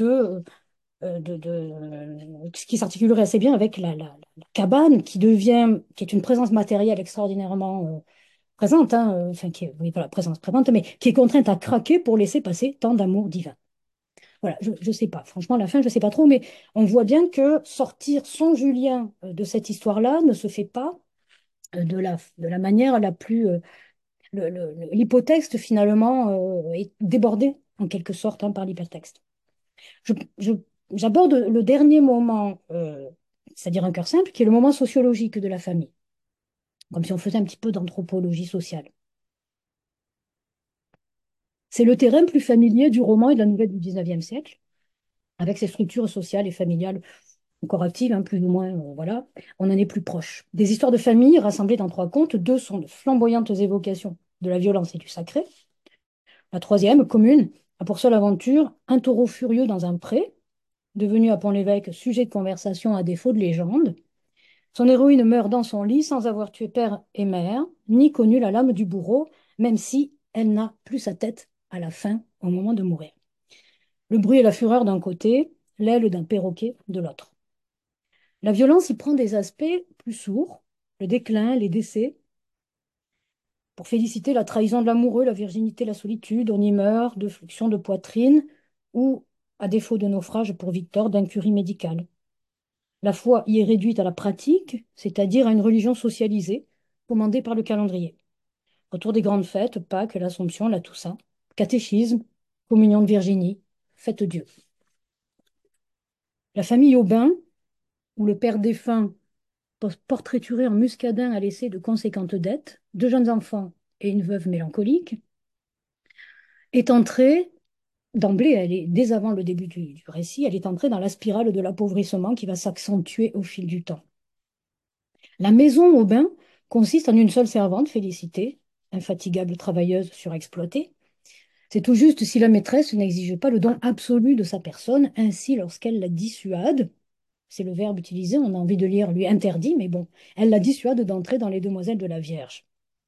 ce qui s'articulerait assez bien avec la cabane qui est une présence matérielle extraordinairement présente, hein, enfin, oui, pas la présence présente, mais qui est contrainte à craquer pour laisser passer tant d'amour divin. Voilà, je ne sais pas. Franchement, la fin, je ne sais pas trop, mais on voit bien que sortir son Julien de cette histoire-là ne se fait pas de la manière la plus... l'hypotexte, finalement, est débordé, en quelque sorte, hein, par l'hypertexte. Je, je- J'aborde le dernier moment, c'est-à-dire un cœur simple, qui est le moment sociologique de la famille, comme si on faisait un petit peu d'anthropologie sociale. C'est le terrain plus familier du roman et de la nouvelle du 19e siècle, avec ses structures sociales et familiales encore actives, hein, plus ou moins, voilà, on en est plus proche. Des histoires de famille rassemblées dans trois contes, deux sont de flamboyantes évocations de la violence et du sacré, La troisième, commune, a pour seule aventure un taureau furieux dans un pré, devenu à Pont-l'Évêque sujet de conversation à défaut de légende. Son héroïne meurt dans son lit sans avoir tué père et mère, ni connu la lame du bourreau, même si elle n'a plus sa tête à la fin, au moment de mourir. Le bruit et la fureur d'un côté, l'aile d'un perroquet de l'autre. La violence y prend des aspects plus sourds, le déclin, les décès. Pour Félicité, la trahison de l'amoureux, la virginité, la solitude, on y meurt de fluxion de poitrine ou, à défaut de naufrage pour Victor, d'incurie médicale. La foi y est réduite à la pratique, c'est-à-dire à une religion socialisée, commandée par le calendrier. Autour des grandes fêtes, Pâques, l'Assomption, la Toussaint, catéchisme, communion de Virginie, fête Dieu. La famille Aubin, où le père défunt, portraituré en muscadin, a laissé de conséquentes dettes, deux jeunes enfants et une veuve mélancolique, est entrée, d'emblée, dès avant le début du récit, elle est entrée dans la spirale de l'appauvrissement qui va s'accentuer au fil du temps. La maison Aubin consiste en une seule servante, Félicité, infatigable travailleuse surexploitée. C'est tout juste si la maîtresse n'exige pas le don absolu de sa personne, ainsi lorsqu'elle la dissuade, c'est le verbe utilisé, on a envie de lire lui interdit, mais bon, elle la dissuade d'entrer dans les Demoiselles de la Vierge.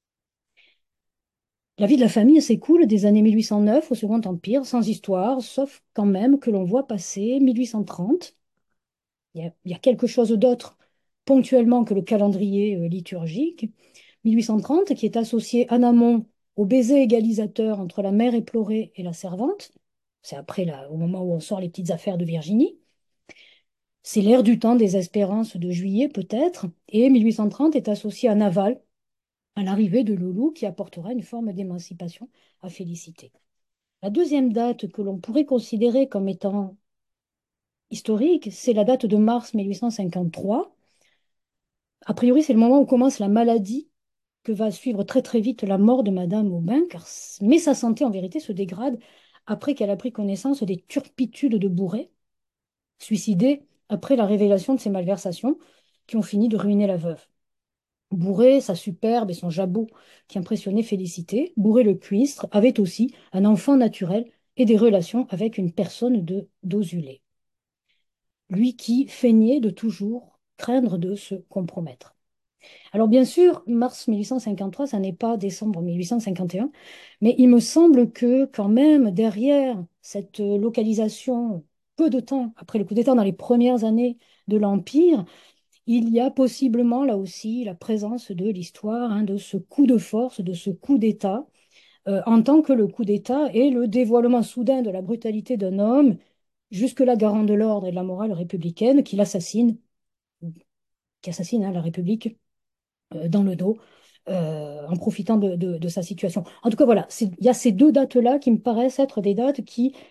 La vie de la famille s'écoule des années 1809 au Second Empire, sans histoire, sauf quand même que l'on voit passer 1830. Il y a quelque chose d'autre ponctuellement que le calendrier liturgique. 1830, qui est associé en amont au baiser égalisateur entre la mère éplorée et la servante. C'est après, là, au moment où on sort les petites affaires de Virginie. C'est l'ère du temps des espérances de juillet, peut-être. Et 1830 est associé en aval à l'arrivée de Loulou, qui apportera une forme d'émancipation à Félicité. La deuxième date que l'on pourrait considérer comme étant historique, c'est la date de mars 1853. A priori, c'est le moment où commence la maladie que va suivre très très vite la mort de Madame Aubin, mais sa santé en vérité se dégrade après qu'elle a pris connaissance des turpitudes de Bourret, suicidé après la révélation de ses malversations qui ont fini de ruiner la veuve. Bourret, sa superbe et son jabot qui impressionnaient Félicité, Bourret le cuistre avait aussi un enfant naturel et des relations avec une personne de d'Ozulé, lui qui feignait de toujours craindre de se compromettre. Alors bien sûr, mars 1853, ça n'est pas décembre 1851, mais il me semble que quand même derrière cette localisation, peu de temps après le coup d'État, dans les premières années de l'Empire, il y a possiblement là aussi la présence de l'histoire, hein, de ce coup de force, de ce coup d'État, en tant que le coup d'État est le dévoilement soudain de la brutalité d'un homme, jusque-là garant de l'ordre et de la morale républicaine, qui l'assassine, qui assassine hein, la République dans le dos, en profitant de sa situation. En tout cas, voilà, il y a ces deux dates-là qui me paraissent être des dates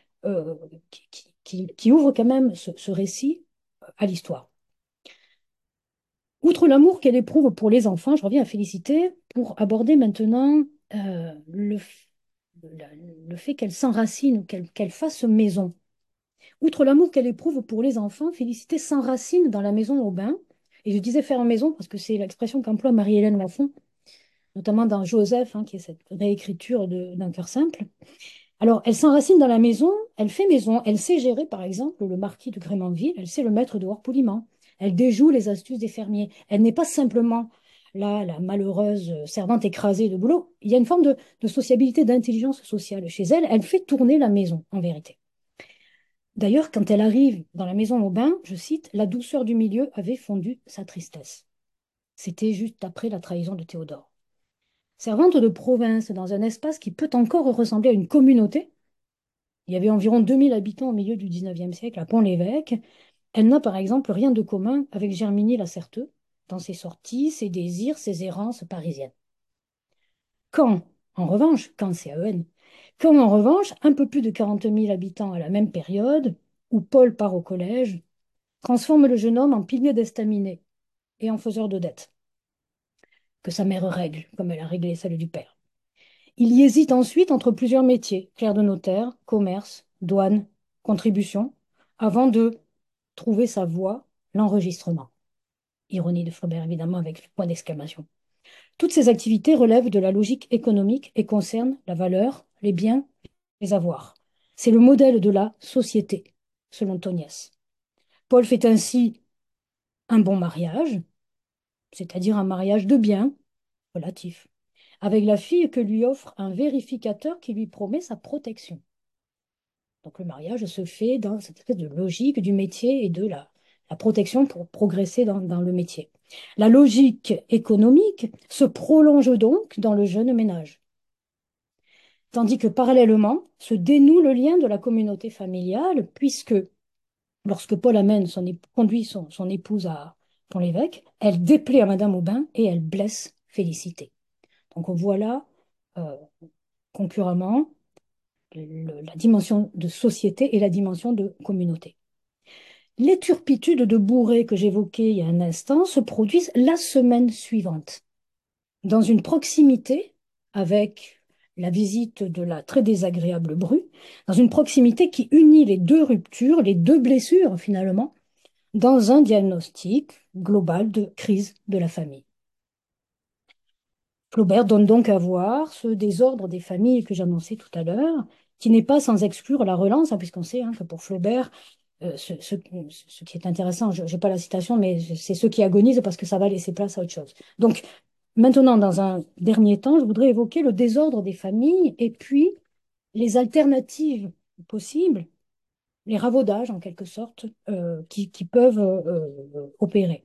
qui ouvrent quand même ce récit à l'histoire. Outre l'amour qu'elle éprouve pour les enfants, je reviens à Félicité pour aborder maintenant le, le fait qu'elle s'enracine ou qu'elle fasse maison. Outre l'amour qu'elle éprouve pour les enfants, Félicité s'enracine dans la maison Aubin. Et je disais faire maison parce que c'est l'expression qu'emploie Marie-Hélène Lafont, notamment dans Joseph, hein, qui est cette réécriture d'un cœur simple. Alors, elle s'enracine dans la maison, elle fait maison, elle sait gérer, par exemple, le marquis de Grémanville, elle sait le mettre dehors poliment, elle déjoue les astuces des fermiers. Elle n'est pas simplement là, la malheureuse servante écrasée de boulot. Il y a une forme de sociabilité, d'intelligence sociale chez elle. Elle fait tourner la maison, en vérité. D'ailleurs, quand elle arrive dans la maison Aubin, je cite, la douceur du milieu avait fondu sa tristesse. C'était juste après la trahison de Théodore. Servante de province dans un espace qui peut encore ressembler à une communauté, il y avait environ 2000 habitants au milieu du XIXe siècle à Pont-l'Évêque. Elle n'a par exemple rien de commun avec Germigny Lacerteux dans ses sorties, ses désirs, ses errances parisiennes. Quand, en revanche, quand c'est AEN, quand en revanche, un peu plus de 40 000 habitants à la même période, où Paul part au collège, transforme le jeune homme en pilier d'estaminet et en faiseur de dettes, que sa mère règle, comme elle a réglé celle du père. Il y hésite ensuite entre plusieurs métiers, clerc de notaire, commerce, douane, contribution, avant de trouver sa voie, l'enregistrement. Ironie de Flaubert, évidemment, avec le point d'exclamation. Toutes ces activités relèvent de la logique économique et concernent la valeur, les biens, les avoirs. C'est le modèle de la société, selon Tognès. Paul fait ainsi un bon mariage, c'est-à-dire un mariage de biens, relatif, avec la fille que lui offre un vérificateur qui lui promet sa protection. Donc le mariage se fait dans cette espèce de logique du métier et de la protection pour progresser dans le métier. La logique économique se prolonge donc dans le jeune ménage, tandis que parallèlement se dénoue le lien de la communauté familiale, puisque lorsque Paul conduit son épouse à Pont-l'Évêque, elle déplaît à Madame Aubin et elle blesse Félicité. Donc on voit là, euh, concurremment, la dimension de société et la dimension de communauté. Les turpitudes de bourrée que j'évoquais il y a un instant se produisent la semaine suivante, dans une proximité avec la visite de la très désagréable bru, dans une proximité qui unit les deux ruptures, les deux blessures finalement, dans un diagnostic global de crise de la famille. Flaubert donne donc à voir ce désordre des familles que j'annonçais tout à l'heure, qui n'est pas sans exclure la relance, hein, puisqu'on sait que pour Flaubert, ce qui est intéressant, je n'ai pas la citation, mais c'est ceux qui agonisent parce que ça va laisser place à autre chose. Donc, maintenant, dans un dernier temps, je voudrais évoquer le désordre des familles et puis les alternatives possibles, les ravaudages en quelque sorte, qui peuvent opérer.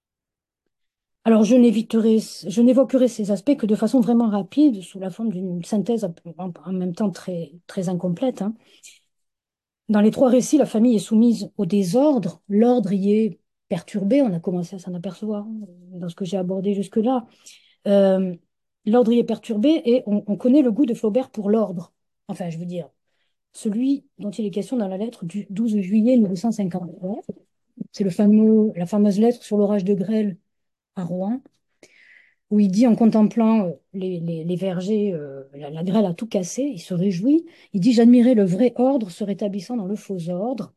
Alors, je n'évoquerai ces aspects que de façon vraiment rapide, sous la forme d'une synthèse en même temps très, très incomplète, hein. Dans les trois récits, la famille est soumise au désordre, l'ordre y est perturbé, on a commencé à s'en apercevoir dans ce que j'ai abordé jusque-là. Euh, L'ordre y est perturbé et on connaît le goût de Flaubert pour l'ordre. Enfin, je veux dire, celui dont il est question dans la lettre du 12 juillet 1950. C'est la fameuse lettre sur l'orage de grêle à Rouen, où il dit en contemplant les vergers, la grêle a tout cassé, il se réjouit. Il dit, j'admirais le vrai ordre se rétablissant dans le faux ordre.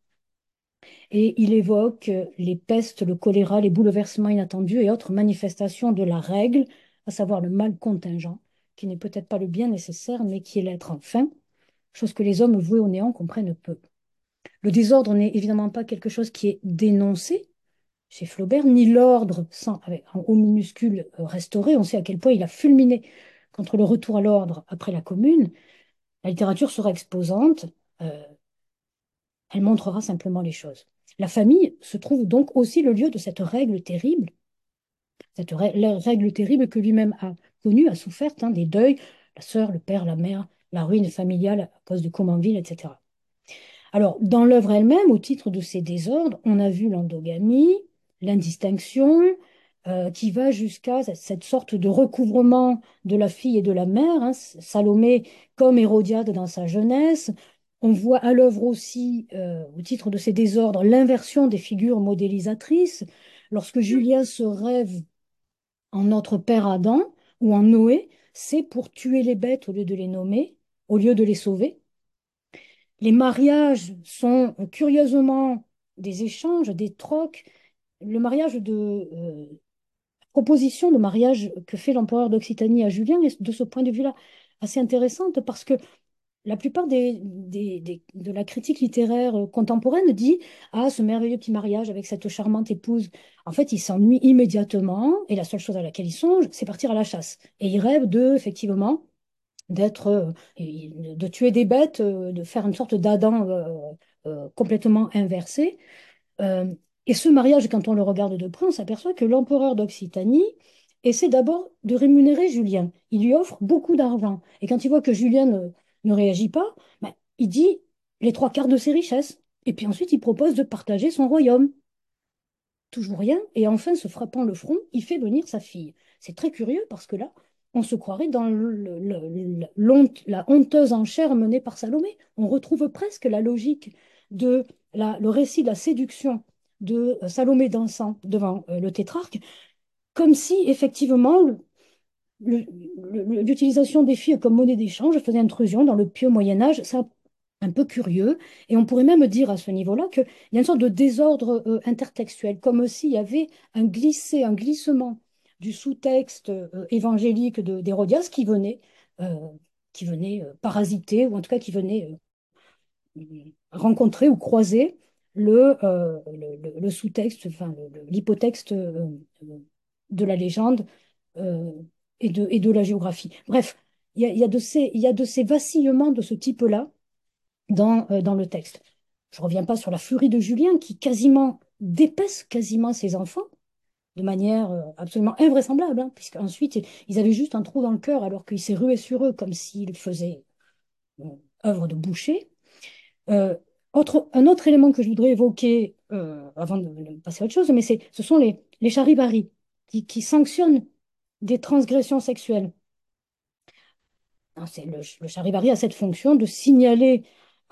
Et il évoque les pestes, le choléra, les bouleversements inattendus et autres manifestations de la règle, à savoir le mal contingent, qui n'est peut-être pas le bien nécessaire, mais qui est l'être enfin, chose que les hommes voués au néant comprennent peu. Le désordre n'est évidemment pas quelque chose qui est dénoncé chez Flaubert, ni l'ordre sans, avec un O minuscule restauré. On sait à quel point il a fulminé contre le retour à l'ordre après la Commune. La littérature sera exposante, euh, elle montrera simplement les choses. La famille se trouve donc aussi le lieu de cette règle terrible, la règle terrible que lui-même a connue, a souffert, hein, des deuils, la sœur, le père, la mère, la ruine familiale à cause du Comanville, etc. Alors, dans l'œuvre elle-même, au titre de ces désordres, on a vu l'endogamie, l'indistinction, qui va jusqu'à cette sorte de recouvrement de la fille et de la mère, hein, Salomé comme Hérodiade dans sa jeunesse. On voit à l'œuvre aussi, au titre de ces désordres, l'inversion des figures modélisatrices. Lorsque Julien se rêve en notre père Adam ou en Noé, c'est pour tuer les bêtes au lieu de les nommer, au lieu de les sauver. Les mariages sont curieusement des échanges, des trocs. Le mariage proposition de mariage que fait l'empereur d'Occitanie à Julien est de ce point de vue-là assez intéressante parce que la plupart de la critique littéraire contemporaine dit ah, ce merveilleux petit mariage avec cette charmante épouse. En fait, il s'ennuie immédiatement et la seule chose à laquelle il songe, c'est partir à la chasse. Et il rêve effectivement, de tuer des bêtes, de faire une sorte d'Adam complètement inversé. Euh, et ce mariage, quand on le regarde de près, on s'aperçoit que l'empereur d'Occitanie essaie d'abord de rémunérer Julien. Il lui offre beaucoup d'argent. Et quand il voit que Julien ne réagit pas, ben, il dit les trois quarts de ses richesses. Et puis ensuite, il propose de partager son royaume. Toujours rien. Et enfin, se frappant le front, il fait venir sa fille. C'est très curieux parce que là, on se croirait dans la honteuse enchère menée par Salomé. On retrouve presque la logique de le récit de la séduction de Salomé dansant devant le tétrarque, comme si effectivement le- l'utilisation des filles comme monnaie d'échange faisait intrusion dans le pieux Moyen Âge. C'est un peu curieux. Et on pourrait même dire à ce niveau-là qu'il y a une sorte de désordre intertextuel, comme s'il y avait un glissement du sous-texte évangélique d'Hérodias euh, qui venait parasiter, ou en tout cas qui venait rencontrer ou croiser le sous-texte, enfin l'hypotexte de la légende euh, et de la géographie. Bref, il y a il y a de ces vacillements de ce type-là dans le texte. Je ne reviens pas sur la furie de Julien qui quasiment dépaisse quasiment ses enfants de manière absolument invraisemblable, hein, puisqu'ensuite ils avaient juste un trou dans le cœur alors qu'il s'est rué sur eux comme s'il faisait euh, œuvre de boucher. Euh, un autre élément que je voudrais évoquer avant de passer à autre chose, mais ce sont les charivaris qui sanctionnent des transgressions sexuelles. Hein, le charivari a cette fonction de signaler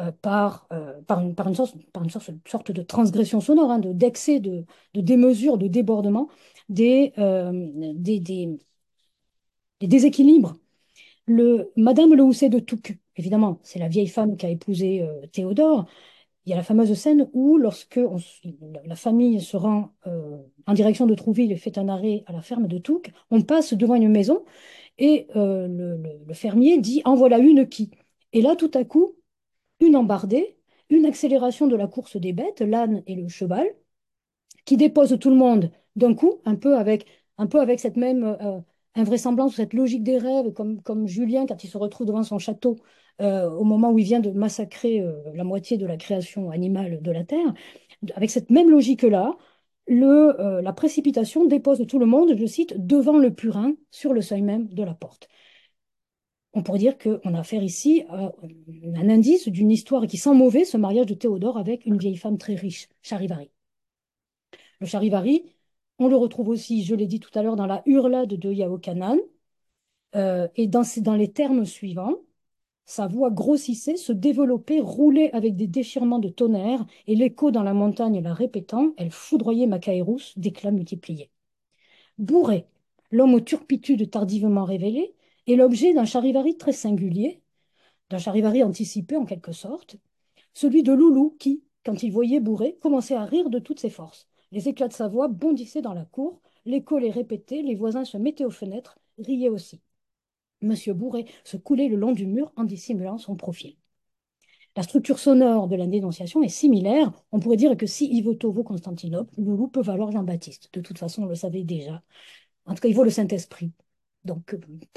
par une sorte de transgression sonore, hein, d'excès, de démesure, de débordement, des, euh, des, des- des déséquilibres. Madame Le Housset de Touques, évidemment, c'est la vieille femme qui a épousé Théodore. Il y a la fameuse scène où, la famille se rend en direction de Trouville et fait un arrêt à la ferme de Touques, on passe devant une maison et le fermier dit, en voilà une qui. Et là, tout à coup, une embardée, une accélération de la course des bêtes, l'âne et le cheval, qui dépose tout le monde d'un coup, un peu avec cette même invraisemblance, cette logique des rêves, comme Julien quand il se retrouve devant son château au moment où il vient de massacrer la moitié de la création animale de la Terre. Avec cette même logique-là, la précipitation dépose tout le monde, je cite, devant le purin, sur le seuil même de la porte. On pourrait dire qu'on a affaire ici à un indice d'une histoire qui sent mauvais, ce mariage de Théodore avec une vieille femme très riche, Charivari. Le charivari, on le retrouve aussi, je l'ai dit tout à l'heure, dans la Hurlade de Yao Kanan, et dans les termes suivants. Sa voix grossissait, se développait, roulait avec des déchirements de tonnerre, et l'écho dans la montagne la répétant, elle foudroyait Macaïrous d'éclats multipliés. Bourré, l'homme aux turpitudes tardivement révélées, est l'objet d'un charivari très singulier, d'un charivari anticipé en quelque sorte, celui de Loulou qui, quand il voyait Bourré, commençait à rire de toutes ses forces. Les éclats de sa voix bondissaient dans la cour, l'écho les répétait, les voisins se mettaient aux fenêtres, riaient aussi. Monsieur Bourré se coulait le long du mur en dissimulant son profil. La structure sonore de la dénonciation est similaire. On pourrait dire que si Yvetot vaut Constantinople, Loulou peut valoir Jean-Baptiste. De toute façon, on le savait déjà. En tout cas, il vaut le Saint-Esprit. Donc,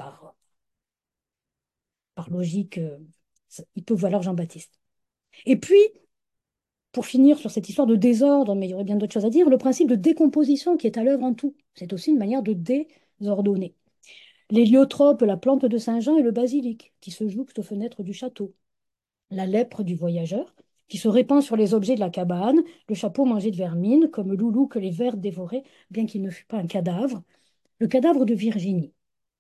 par logique, il peut valoir Jean-Baptiste. Et puis, pour finir sur cette histoire de désordre, mais il y aurait bien d'autres choses à dire, le principe de décomposition qui est à l'œuvre en tout. C'est aussi une manière de désordonner. L'héliotrope, la plante de Saint-Jean et le basilic qui se jouxtent aux fenêtres du château. La lèpre du voyageur qui se répand sur les objets de la cabane, le chapeau mangé de vermine, comme Loulou que les vers dévoraient, bien qu'il ne fût pas un cadavre. Le cadavre de Virginie.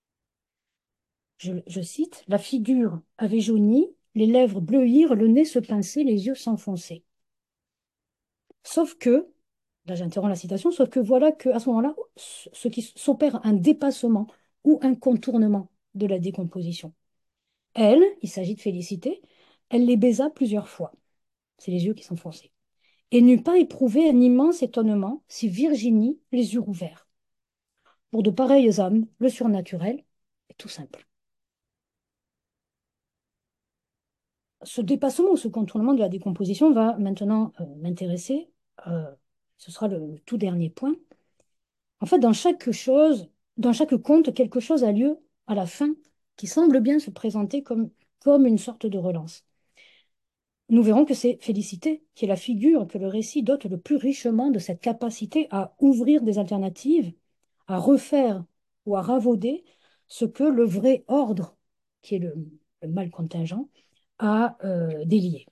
Je cite, la figure avait jauni, les lèvres bleuirent, le nez se pinçait, les yeux s'enfonçaient. Sauf que, là j'interromps la citation, sauf que voilà qu'à ce moment-là, ce qui s'opère un dépassement ou un contournement de la décomposition. Elle, il s'agit de Félicité, elle les baisa plusieurs fois. C'est les yeux qui s'enfonçaient. Et n'eût pas éprouvé un immense étonnement si Virginie les eût rouverts. Pour de pareilles âmes, le surnaturel est tout simple. Ce dépassement ou ce contournement de la décomposition va maintenant m'intéresser. euh, Ce sera le tout dernier point. En fait, dans chaque conte, quelque chose a lieu à la fin qui semble bien se présenter comme une sorte de relance. Nous verrons que c'est Félicité qui est la figure que le récit dote le plus richement de cette capacité à ouvrir des alternatives, à refaire ou à ravauder ce que le vrai ordre, qui est le mal contingent, a délié.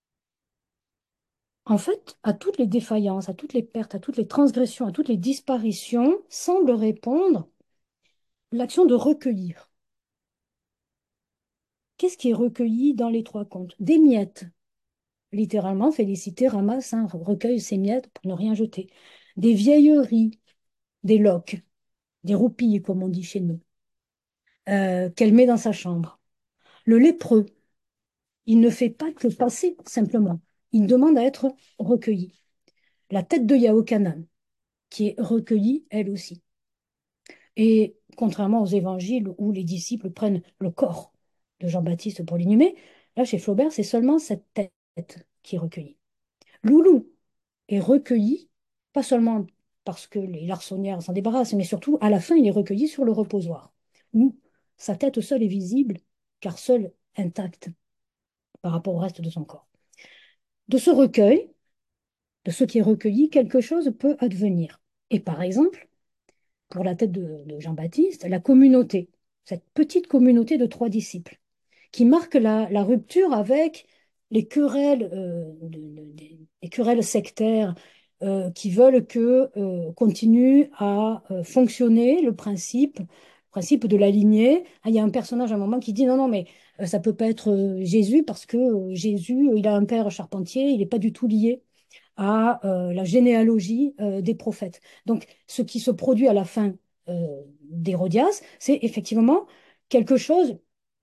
En fait, à toutes les défaillances, à toutes les pertes, à toutes les transgressions, à toutes les disparitions, semble répondre l'action de recueillir. Qu'est-ce qui est recueilli dans les trois contes? Des miettes. Littéralement, Félicité ramasse, hein, recueille ses miettes pour ne rien jeter. Des vieilleries, des loques, des roupilles, comme on dit chez nous, qu'elle met dans sa chambre. Le lépreux, il ne fait pas que passer simplement. Il demande à être recueilli. La tête de Yao Kanan, qui est recueillie elle aussi. Et contrairement aux évangiles où les disciples prennent le corps de Jean-Baptiste pour l'inhumer, là, chez Flaubert, c'est seulement cette tête qui est recueillie. Loulou est recueilli, pas seulement parce que les larsonnières s'en débarrassent, mais surtout, à la fin, il est recueilli sur le reposoir, où sa tête seule est visible, car seule intacte par rapport au reste de son corps. De ce recueil, de ce qui est recueilli, quelque chose peut advenir. Et par exemple, pour la tête de Jean-Baptiste, la communauté, cette petite communauté de trois disciples, qui marque la rupture avec les querelles, les querelles sectaires qui veulent que continue à fonctionner le principe de la lignée. Ah, il y a un personnage à un moment qui dit non, non, mais ça peut pas être Jésus parce que Jésus, il a un père charpentier, il n'est pas du tout lié à la généalogie des prophètes. Donc, ce qui se produit à la fin d'Hérodias, c'est effectivement quelque chose,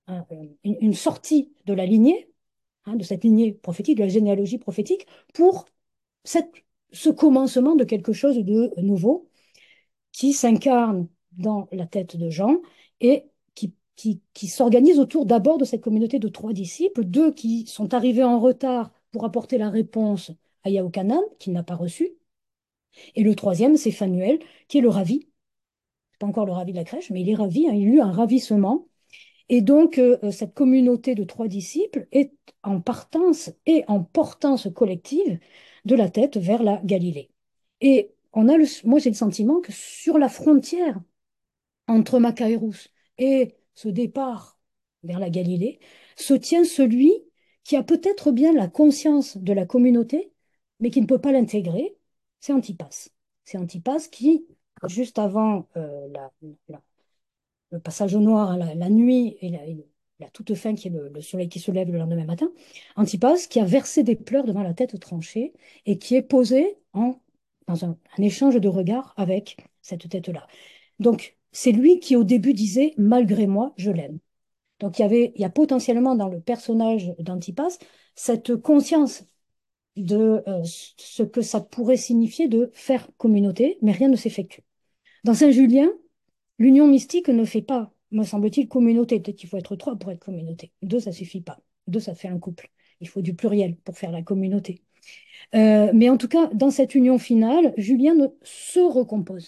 une sortie de la lignée, de cette lignée prophétique, de la généalogie prophétique, pour cette, ce commencement de quelque chose de nouveau qui s'incarne dans la tête de Jean et qui s'organise autour d'abord de cette communauté de trois disciples, deux qui sont arrivés en retard pour apporter la réponse à Yahukanan, qui n'a pas reçu, et le troisième, c'est Phanuel, qui est le ravi. C'est pas encore le ravi de la crèche, mais il est ravi, hein, il a eu un ravissement. Et donc, cette communauté de trois disciples est en partance et en portance collective de la tête vers la Galilée. Et moi, j'ai le sentiment que sur la frontière entre Macaïrous et ce départ vers la Galilée, se tient celui qui a peut-être bien la conscience de la communauté, mais qui ne peut pas l'intégrer, c'est Antipas. C'est Antipas qui, juste avant la- le passage au noir, hein, la nuit et la toute fin qui est le soleil qui se lève le lendemain matin, Antipas qui a versé des pleurs devant la tête tranchée et qui est posé dans un échange de regards avec cette tête-là. Donc, c'est lui qui, au début, disait, malgré moi, je l'aime. Donc, il y a potentiellement dans le personnage d'Antipas cette conscience de ce que ça pourrait signifier de faire communauté, mais rien ne s'effectue. Dans Saint-Julien, l'union mystique ne fait pas, me semble-t-il, communauté. Peut-être qu'il faut être trois pour être communauté. Deux, ça suffit pas. Deux, ça fait un couple. Il faut du pluriel pour faire la communauté. Mais en tout cas, dans cette union finale, Julien se recompose.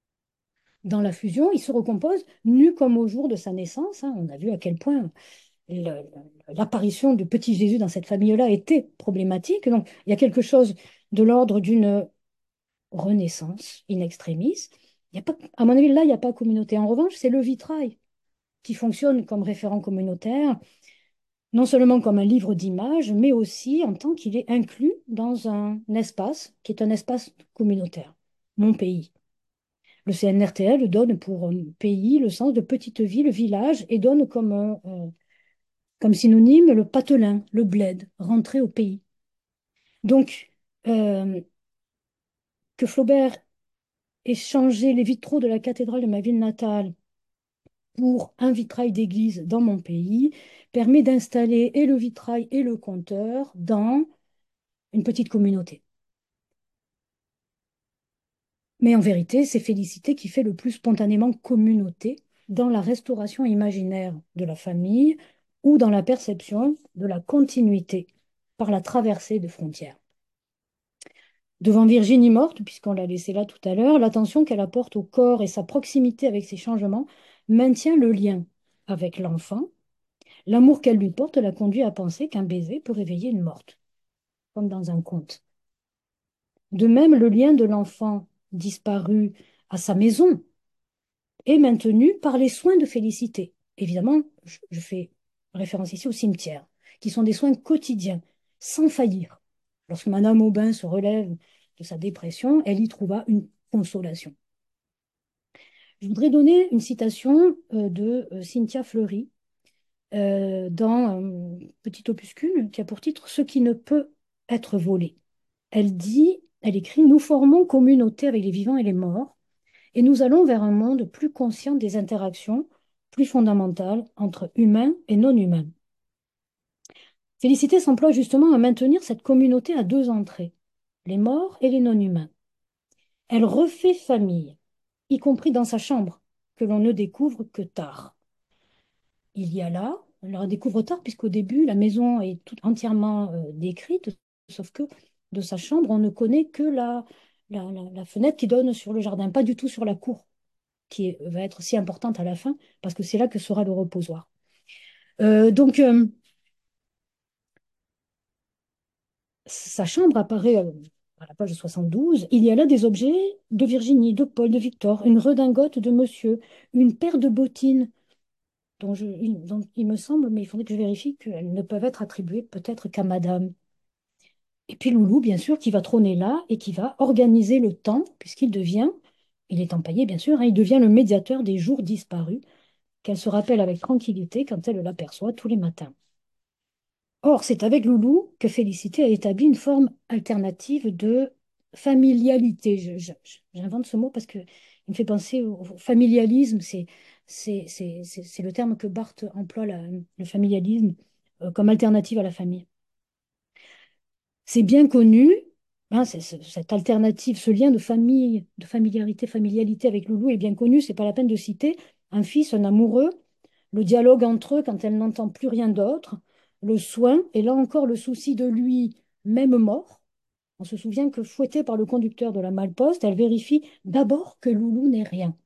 Dans la fusion, il se recompose nu comme au jour de sa naissance, hein. On a vu à quel point le- l'apparition du petit Jésus dans cette famille-là était problématique. Donc, il y a quelque chose de l'ordre d'une renaissance in extremis. Il y a pas, à mon avis, là, il n'y a pas communauté. En revanche, c'est le vitrail qui fonctionne comme référent communautaire, non seulement comme un livre d'images, mais aussi en tant qu'il est inclus dans un espace qui est un espace communautaire, mon pays. Le CNRTL donne pour pays le sens de petite ville, village, et donne comme synonyme le patelin, le bled, rentrer au pays. Donc, euh, que Flaubert ait changé les vitraux de la cathédrale de ma ville natale pour un vitrail d'église dans mon pays permet d'installer et le vitrail et le compteur dans une petite communauté. Mais en vérité, c'est Félicité qui fait le plus spontanément communauté dans la restauration imaginaire de la famille ou dans la perception de la continuité par la traversée de frontières. Devant Virginie morte, puisqu'on l'a laissée là tout à l'heure, l'attention qu'elle apporte au corps et sa proximité avec ces changements maintient le lien avec l'enfant. L'amour qu'elle lui porte la conduit à penser qu'un baiser peut réveiller une morte, comme dans un conte. De même, le lien de l'enfant disparu à sa maison est maintenu par les soins de Félicité. Évidemment, je fais référence ici au cimetière, qui sont des soins quotidiens, sans faillir. Lorsque Madame Aubin se relève de sa dépression, elle y trouva une consolation. Je voudrais donner une citation de Cynthia Fleury dans un petit opuscule qui a pour titre Ce qui ne peut être volé. Elle écrit, nous formons communauté avec les vivants et les morts, et nous allons vers un monde plus conscient des interactions plus fondamentales entre humains et non humains. Félicité s'emploie justement à maintenir cette communauté à deux entrées, les morts et les non humains. Elle refait famille, y compris dans sa chambre, que l'on ne découvre que tard. Il y a là, on la découvre tard puisqu'au début, la maison est tout entièrement décrite, sauf que de sa chambre, on ne connaît que la fenêtre qui donne sur le jardin, pas du tout sur la cour, va être si importante à la fin, parce que c'est là que sera le reposoir. Donc, sa chambre apparaît à la page 72. Il y a là des objets de Virginie, de Paul, de Victor, une redingote de monsieur, une paire de bottines dont il me semble, mais il faudrait que je vérifie qu'elles ne peuvent être attribuées peut-être qu'à madame. Et puis Loulou, bien sûr, qui va trôner là et qui va organiser le temps, il est empaillé bien sûr, hein, il devient le médiateur des jours disparus, qu'elle se rappelle avec tranquillité quand elle l'aperçoit tous les matins. Or, c'est avec Loulou que Félicité a établi une forme alternative de familialité. J'invente ce mot parce que il me fait penser au familialisme. C'est le terme que Barthes emploie, le familialisme, comme alternative à la famille. C'est bien connu, hein, cette alternative, ce lien de famille, de familiarité, familialité avec Loulou est bien connu. C'est pas la peine de citer un fils, un amoureux, le dialogue entre eux quand elle n'entend plus rien d'autre, le soin, et là encore le souci de lui, même mort. On se souvient que fouettée par le conducteur de la malle-poste, elle vérifie d'abord que Loulou n'est rien.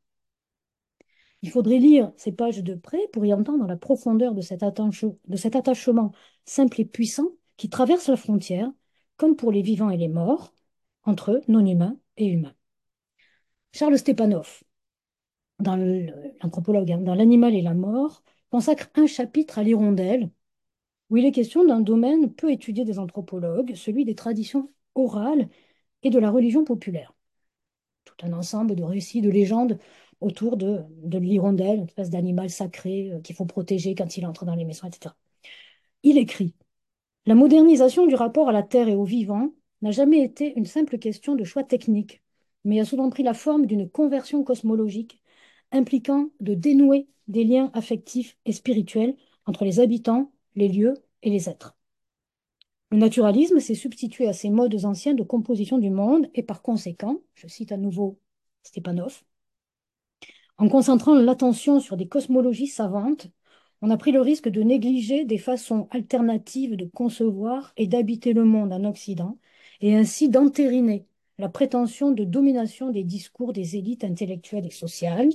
Il faudrait lire ces pages de près pour y entendre la profondeur de cet attachement simple et puissant qui traverse la frontière, comme pour les vivants et les morts, entre non-humains et humains. Charles Stepanov, l'anthropologue, hein, dans L'animal et la mort, consacre un chapitre à l'hirondelle, où il est question d'un domaine peu étudié des anthropologues, celui des traditions orales et de la religion populaire. Tout un ensemble de récits, de légendes autour de l'hirondelle, une espèce d'animal sacré qu'il faut protéger quand il entre dans les maisons, etc. Il écrit: la modernisation du rapport à la terre et au vivant n'a jamais été une simple question de choix technique, mais a souvent pris la forme d'une conversion cosmologique impliquant de dénouer des liens affectifs et spirituels entre les habitants, les lieux et les êtres. Le naturalisme s'est substitué à ces modes anciens de composition du monde et par conséquent, je cite à nouveau Stepanov, en concentrant l'attention sur des cosmologies savantes, on a pris le risque de négliger des façons alternatives de concevoir et d'habiter le monde en Occident, et ainsi d'entériner la prétention de domination des discours des élites intellectuelles et sociales.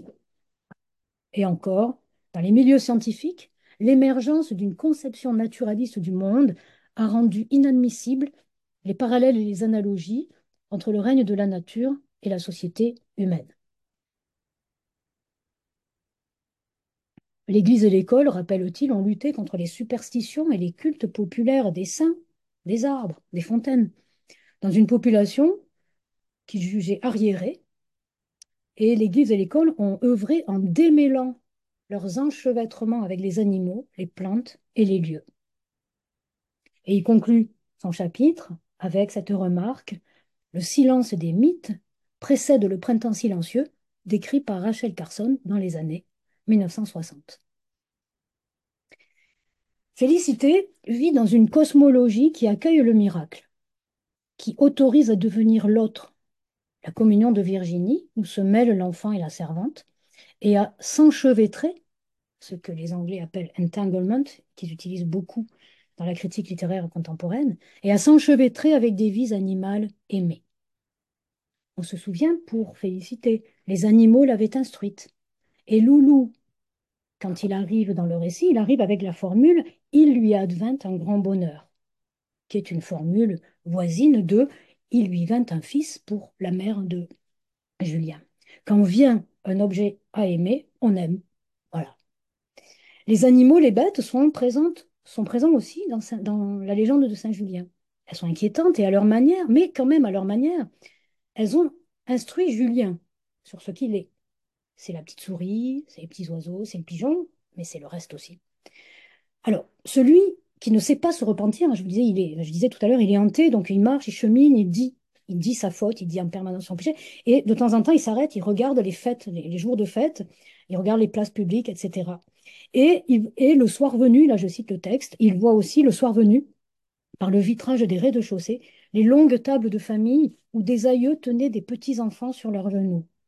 Et encore, dans les milieux scientifiques, l'émergence d'une conception naturaliste du monde a rendu inadmissibles les parallèles et les analogies entre le règne de la nature et la société humaine. L'Église et l'école, rappelle-t-il, ont lutté contre les superstitions et les cultes populaires des saints, des arbres, des fontaines, dans une population qu'ils jugeaient arriérée, et l'Église et l'école ont œuvré en démêlant leurs enchevêtrements avec les animaux, les plantes et les lieux. Et il conclut son chapitre avec cette remarque: le silence des mythes précède le printemps silencieux, décrit par Rachel Carson dans les années 1960. Félicité vit dans une cosmologie qui accueille le miracle, qui autorise à devenir l'autre, la communion de Virginie, où se mêlent l'enfant et la servante, et à s'enchevêtrer, ce que les Anglais appellent entanglement, qu'ils utilisent beaucoup dans la critique littéraire contemporaine, et à s'enchevêtrer avec des vies animales aimées. On se souvient, pour Félicité, les animaux l'avaient instruite. Et Loulou, quand il arrive dans le récit, il arrive avec la formule «Il lui advint un grand bonheur», qui est une formule voisine de «Il lui vint un fils» pour la mère de Julien. Quand vient un objet à aimer, on aime. Voilà. Les animaux, les bêtes sont présents aussi dans la légende de Saint-Julien. Elles sont inquiétantes et à leur manière, mais quand même à leur manière, elles ont instruit Julien sur ce qu'il est. C'est la petite souris, c'est les petits oiseaux, c'est le pigeon, mais c'est le reste aussi. Alors, celui qui ne sait pas se repentir, je vous disais, je disais tout à l'heure, il est hanté, donc il marche, il chemine, il dit sa faute, il dit en permanence son péché, et de temps en temps, il s'arrête, il regarde les fêtes, les jours de fête, il regarde les places publiques, etc. Et le soir venu, là je cite le texte, il voit aussi le soir venu, par le vitrage des rez-de-chaussée, les longues tables de famille où des aïeux tenaient des petits-enfants sur leurs genoux.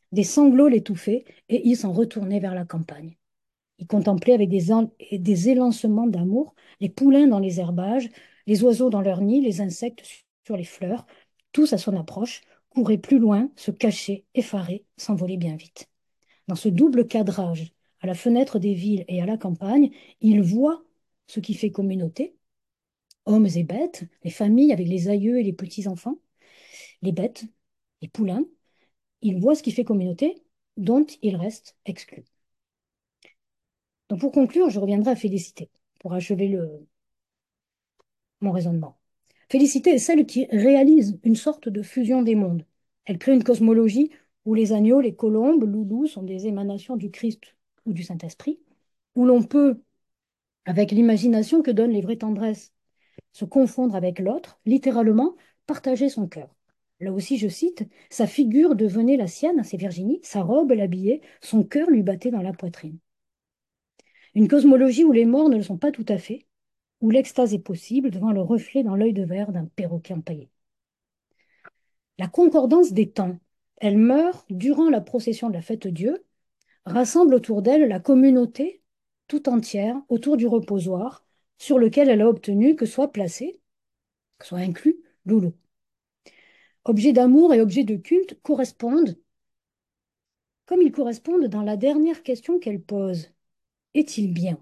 Des sanglots l'étouffaient et il s'en retournait vers la campagne. Il contemplait avec des élancements d'amour les poulains dans les herbages, les oiseaux dans leurs nids, les insectes sur les fleurs. Tous à son approche couraient plus loin, se cachaient, effarés, s'envolaient bien vite. Dans ce double cadrage, à la fenêtre des villes et à la campagne, il voit ce qui fait communauté, hommes et bêtes, les familles avec les aïeux et les petits-enfants, les bêtes, les poulains. Il voit ce qui fait communauté, dont il reste exclu. Donc pour conclure, je reviendrai à Félicité, pour achever mon raisonnement. Félicité est celle qui réalise une sorte de fusion des mondes. Elle crée une cosmologie où les agneaux, les colombes, loulous sont des émanations du Christ ou du Saint-Esprit, où l'on peut, avec l'imagination que donnent les vraies tendresses, se confondre avec l'autre, littéralement partager son cœur. Là aussi, je cite, sa figure devenait la sienne, c'est Virginie, sa robe l'habillait, son cœur lui battait dans la poitrine. Une cosmologie où les morts ne le sont pas tout à fait, où l'extase est possible devant le reflet dans l'œil de verre d'un perroquet empaillé. La concordance des temps. Elle meurt durant la procession de la fête Dieu, rassemble autour d'elle la communauté tout entière autour du reposoir sur lequel elle a obtenu que soit placé, que soit inclus, Loulou. Objet d'amour et objet de culte correspondent comme ils correspondent dans la dernière question qu'elle pose. Est-il bien?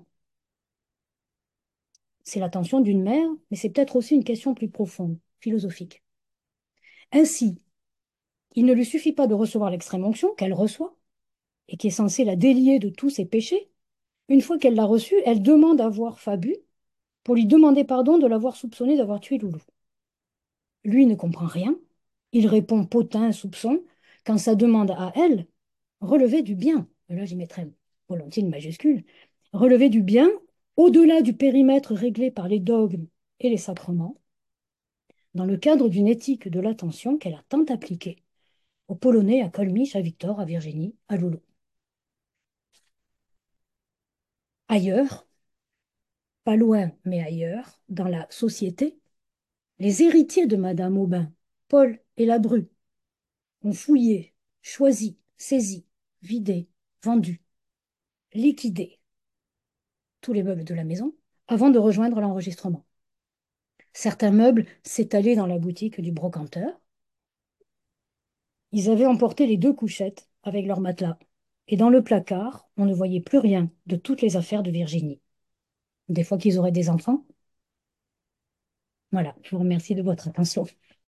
C'est l'attention d'une mère, mais c'est peut-être aussi une question plus profonde, philosophique. Ainsi, il ne lui suffit pas de recevoir l'extrême onction qu'elle reçoit et qui est censée la délier de tous ses péchés. Une fois qu'elle l'a reçue, elle demande à voir Fabu pour lui demander pardon de l'avoir soupçonné d'avoir tué Loulou. Lui ne comprend rien. Il répond potin, soupçon, quand sa demande à elle relevait du bien. Et là, j'y mettrais volontiers une majuscule. Relever du bien au-delà du périmètre réglé par les dogmes et les sacrements, dans le cadre d'une éthique de l'attention qu'elle a tant appliquée aux Polonais, à Colmich, à Victor, à Virginie, à Loulou. Ailleurs, pas loin, mais ailleurs, dans la société, les héritiers de Madame Aubin, Paul et Labru, ont fouillé, choisi, saisi, vidé, vendu, liquidé tous les meubles de la maison avant de rejoindre l'enregistrement. Certains meubles s'étalaient dans la boutique du brocanteur. Ils avaient emporté les deux couchettes avec leur matelas. Et dans le placard, on ne voyait plus rien de toutes les affaires de Virginie. Des fois qu'ils auraient des enfants. Voilà, je vous remercie de votre attention.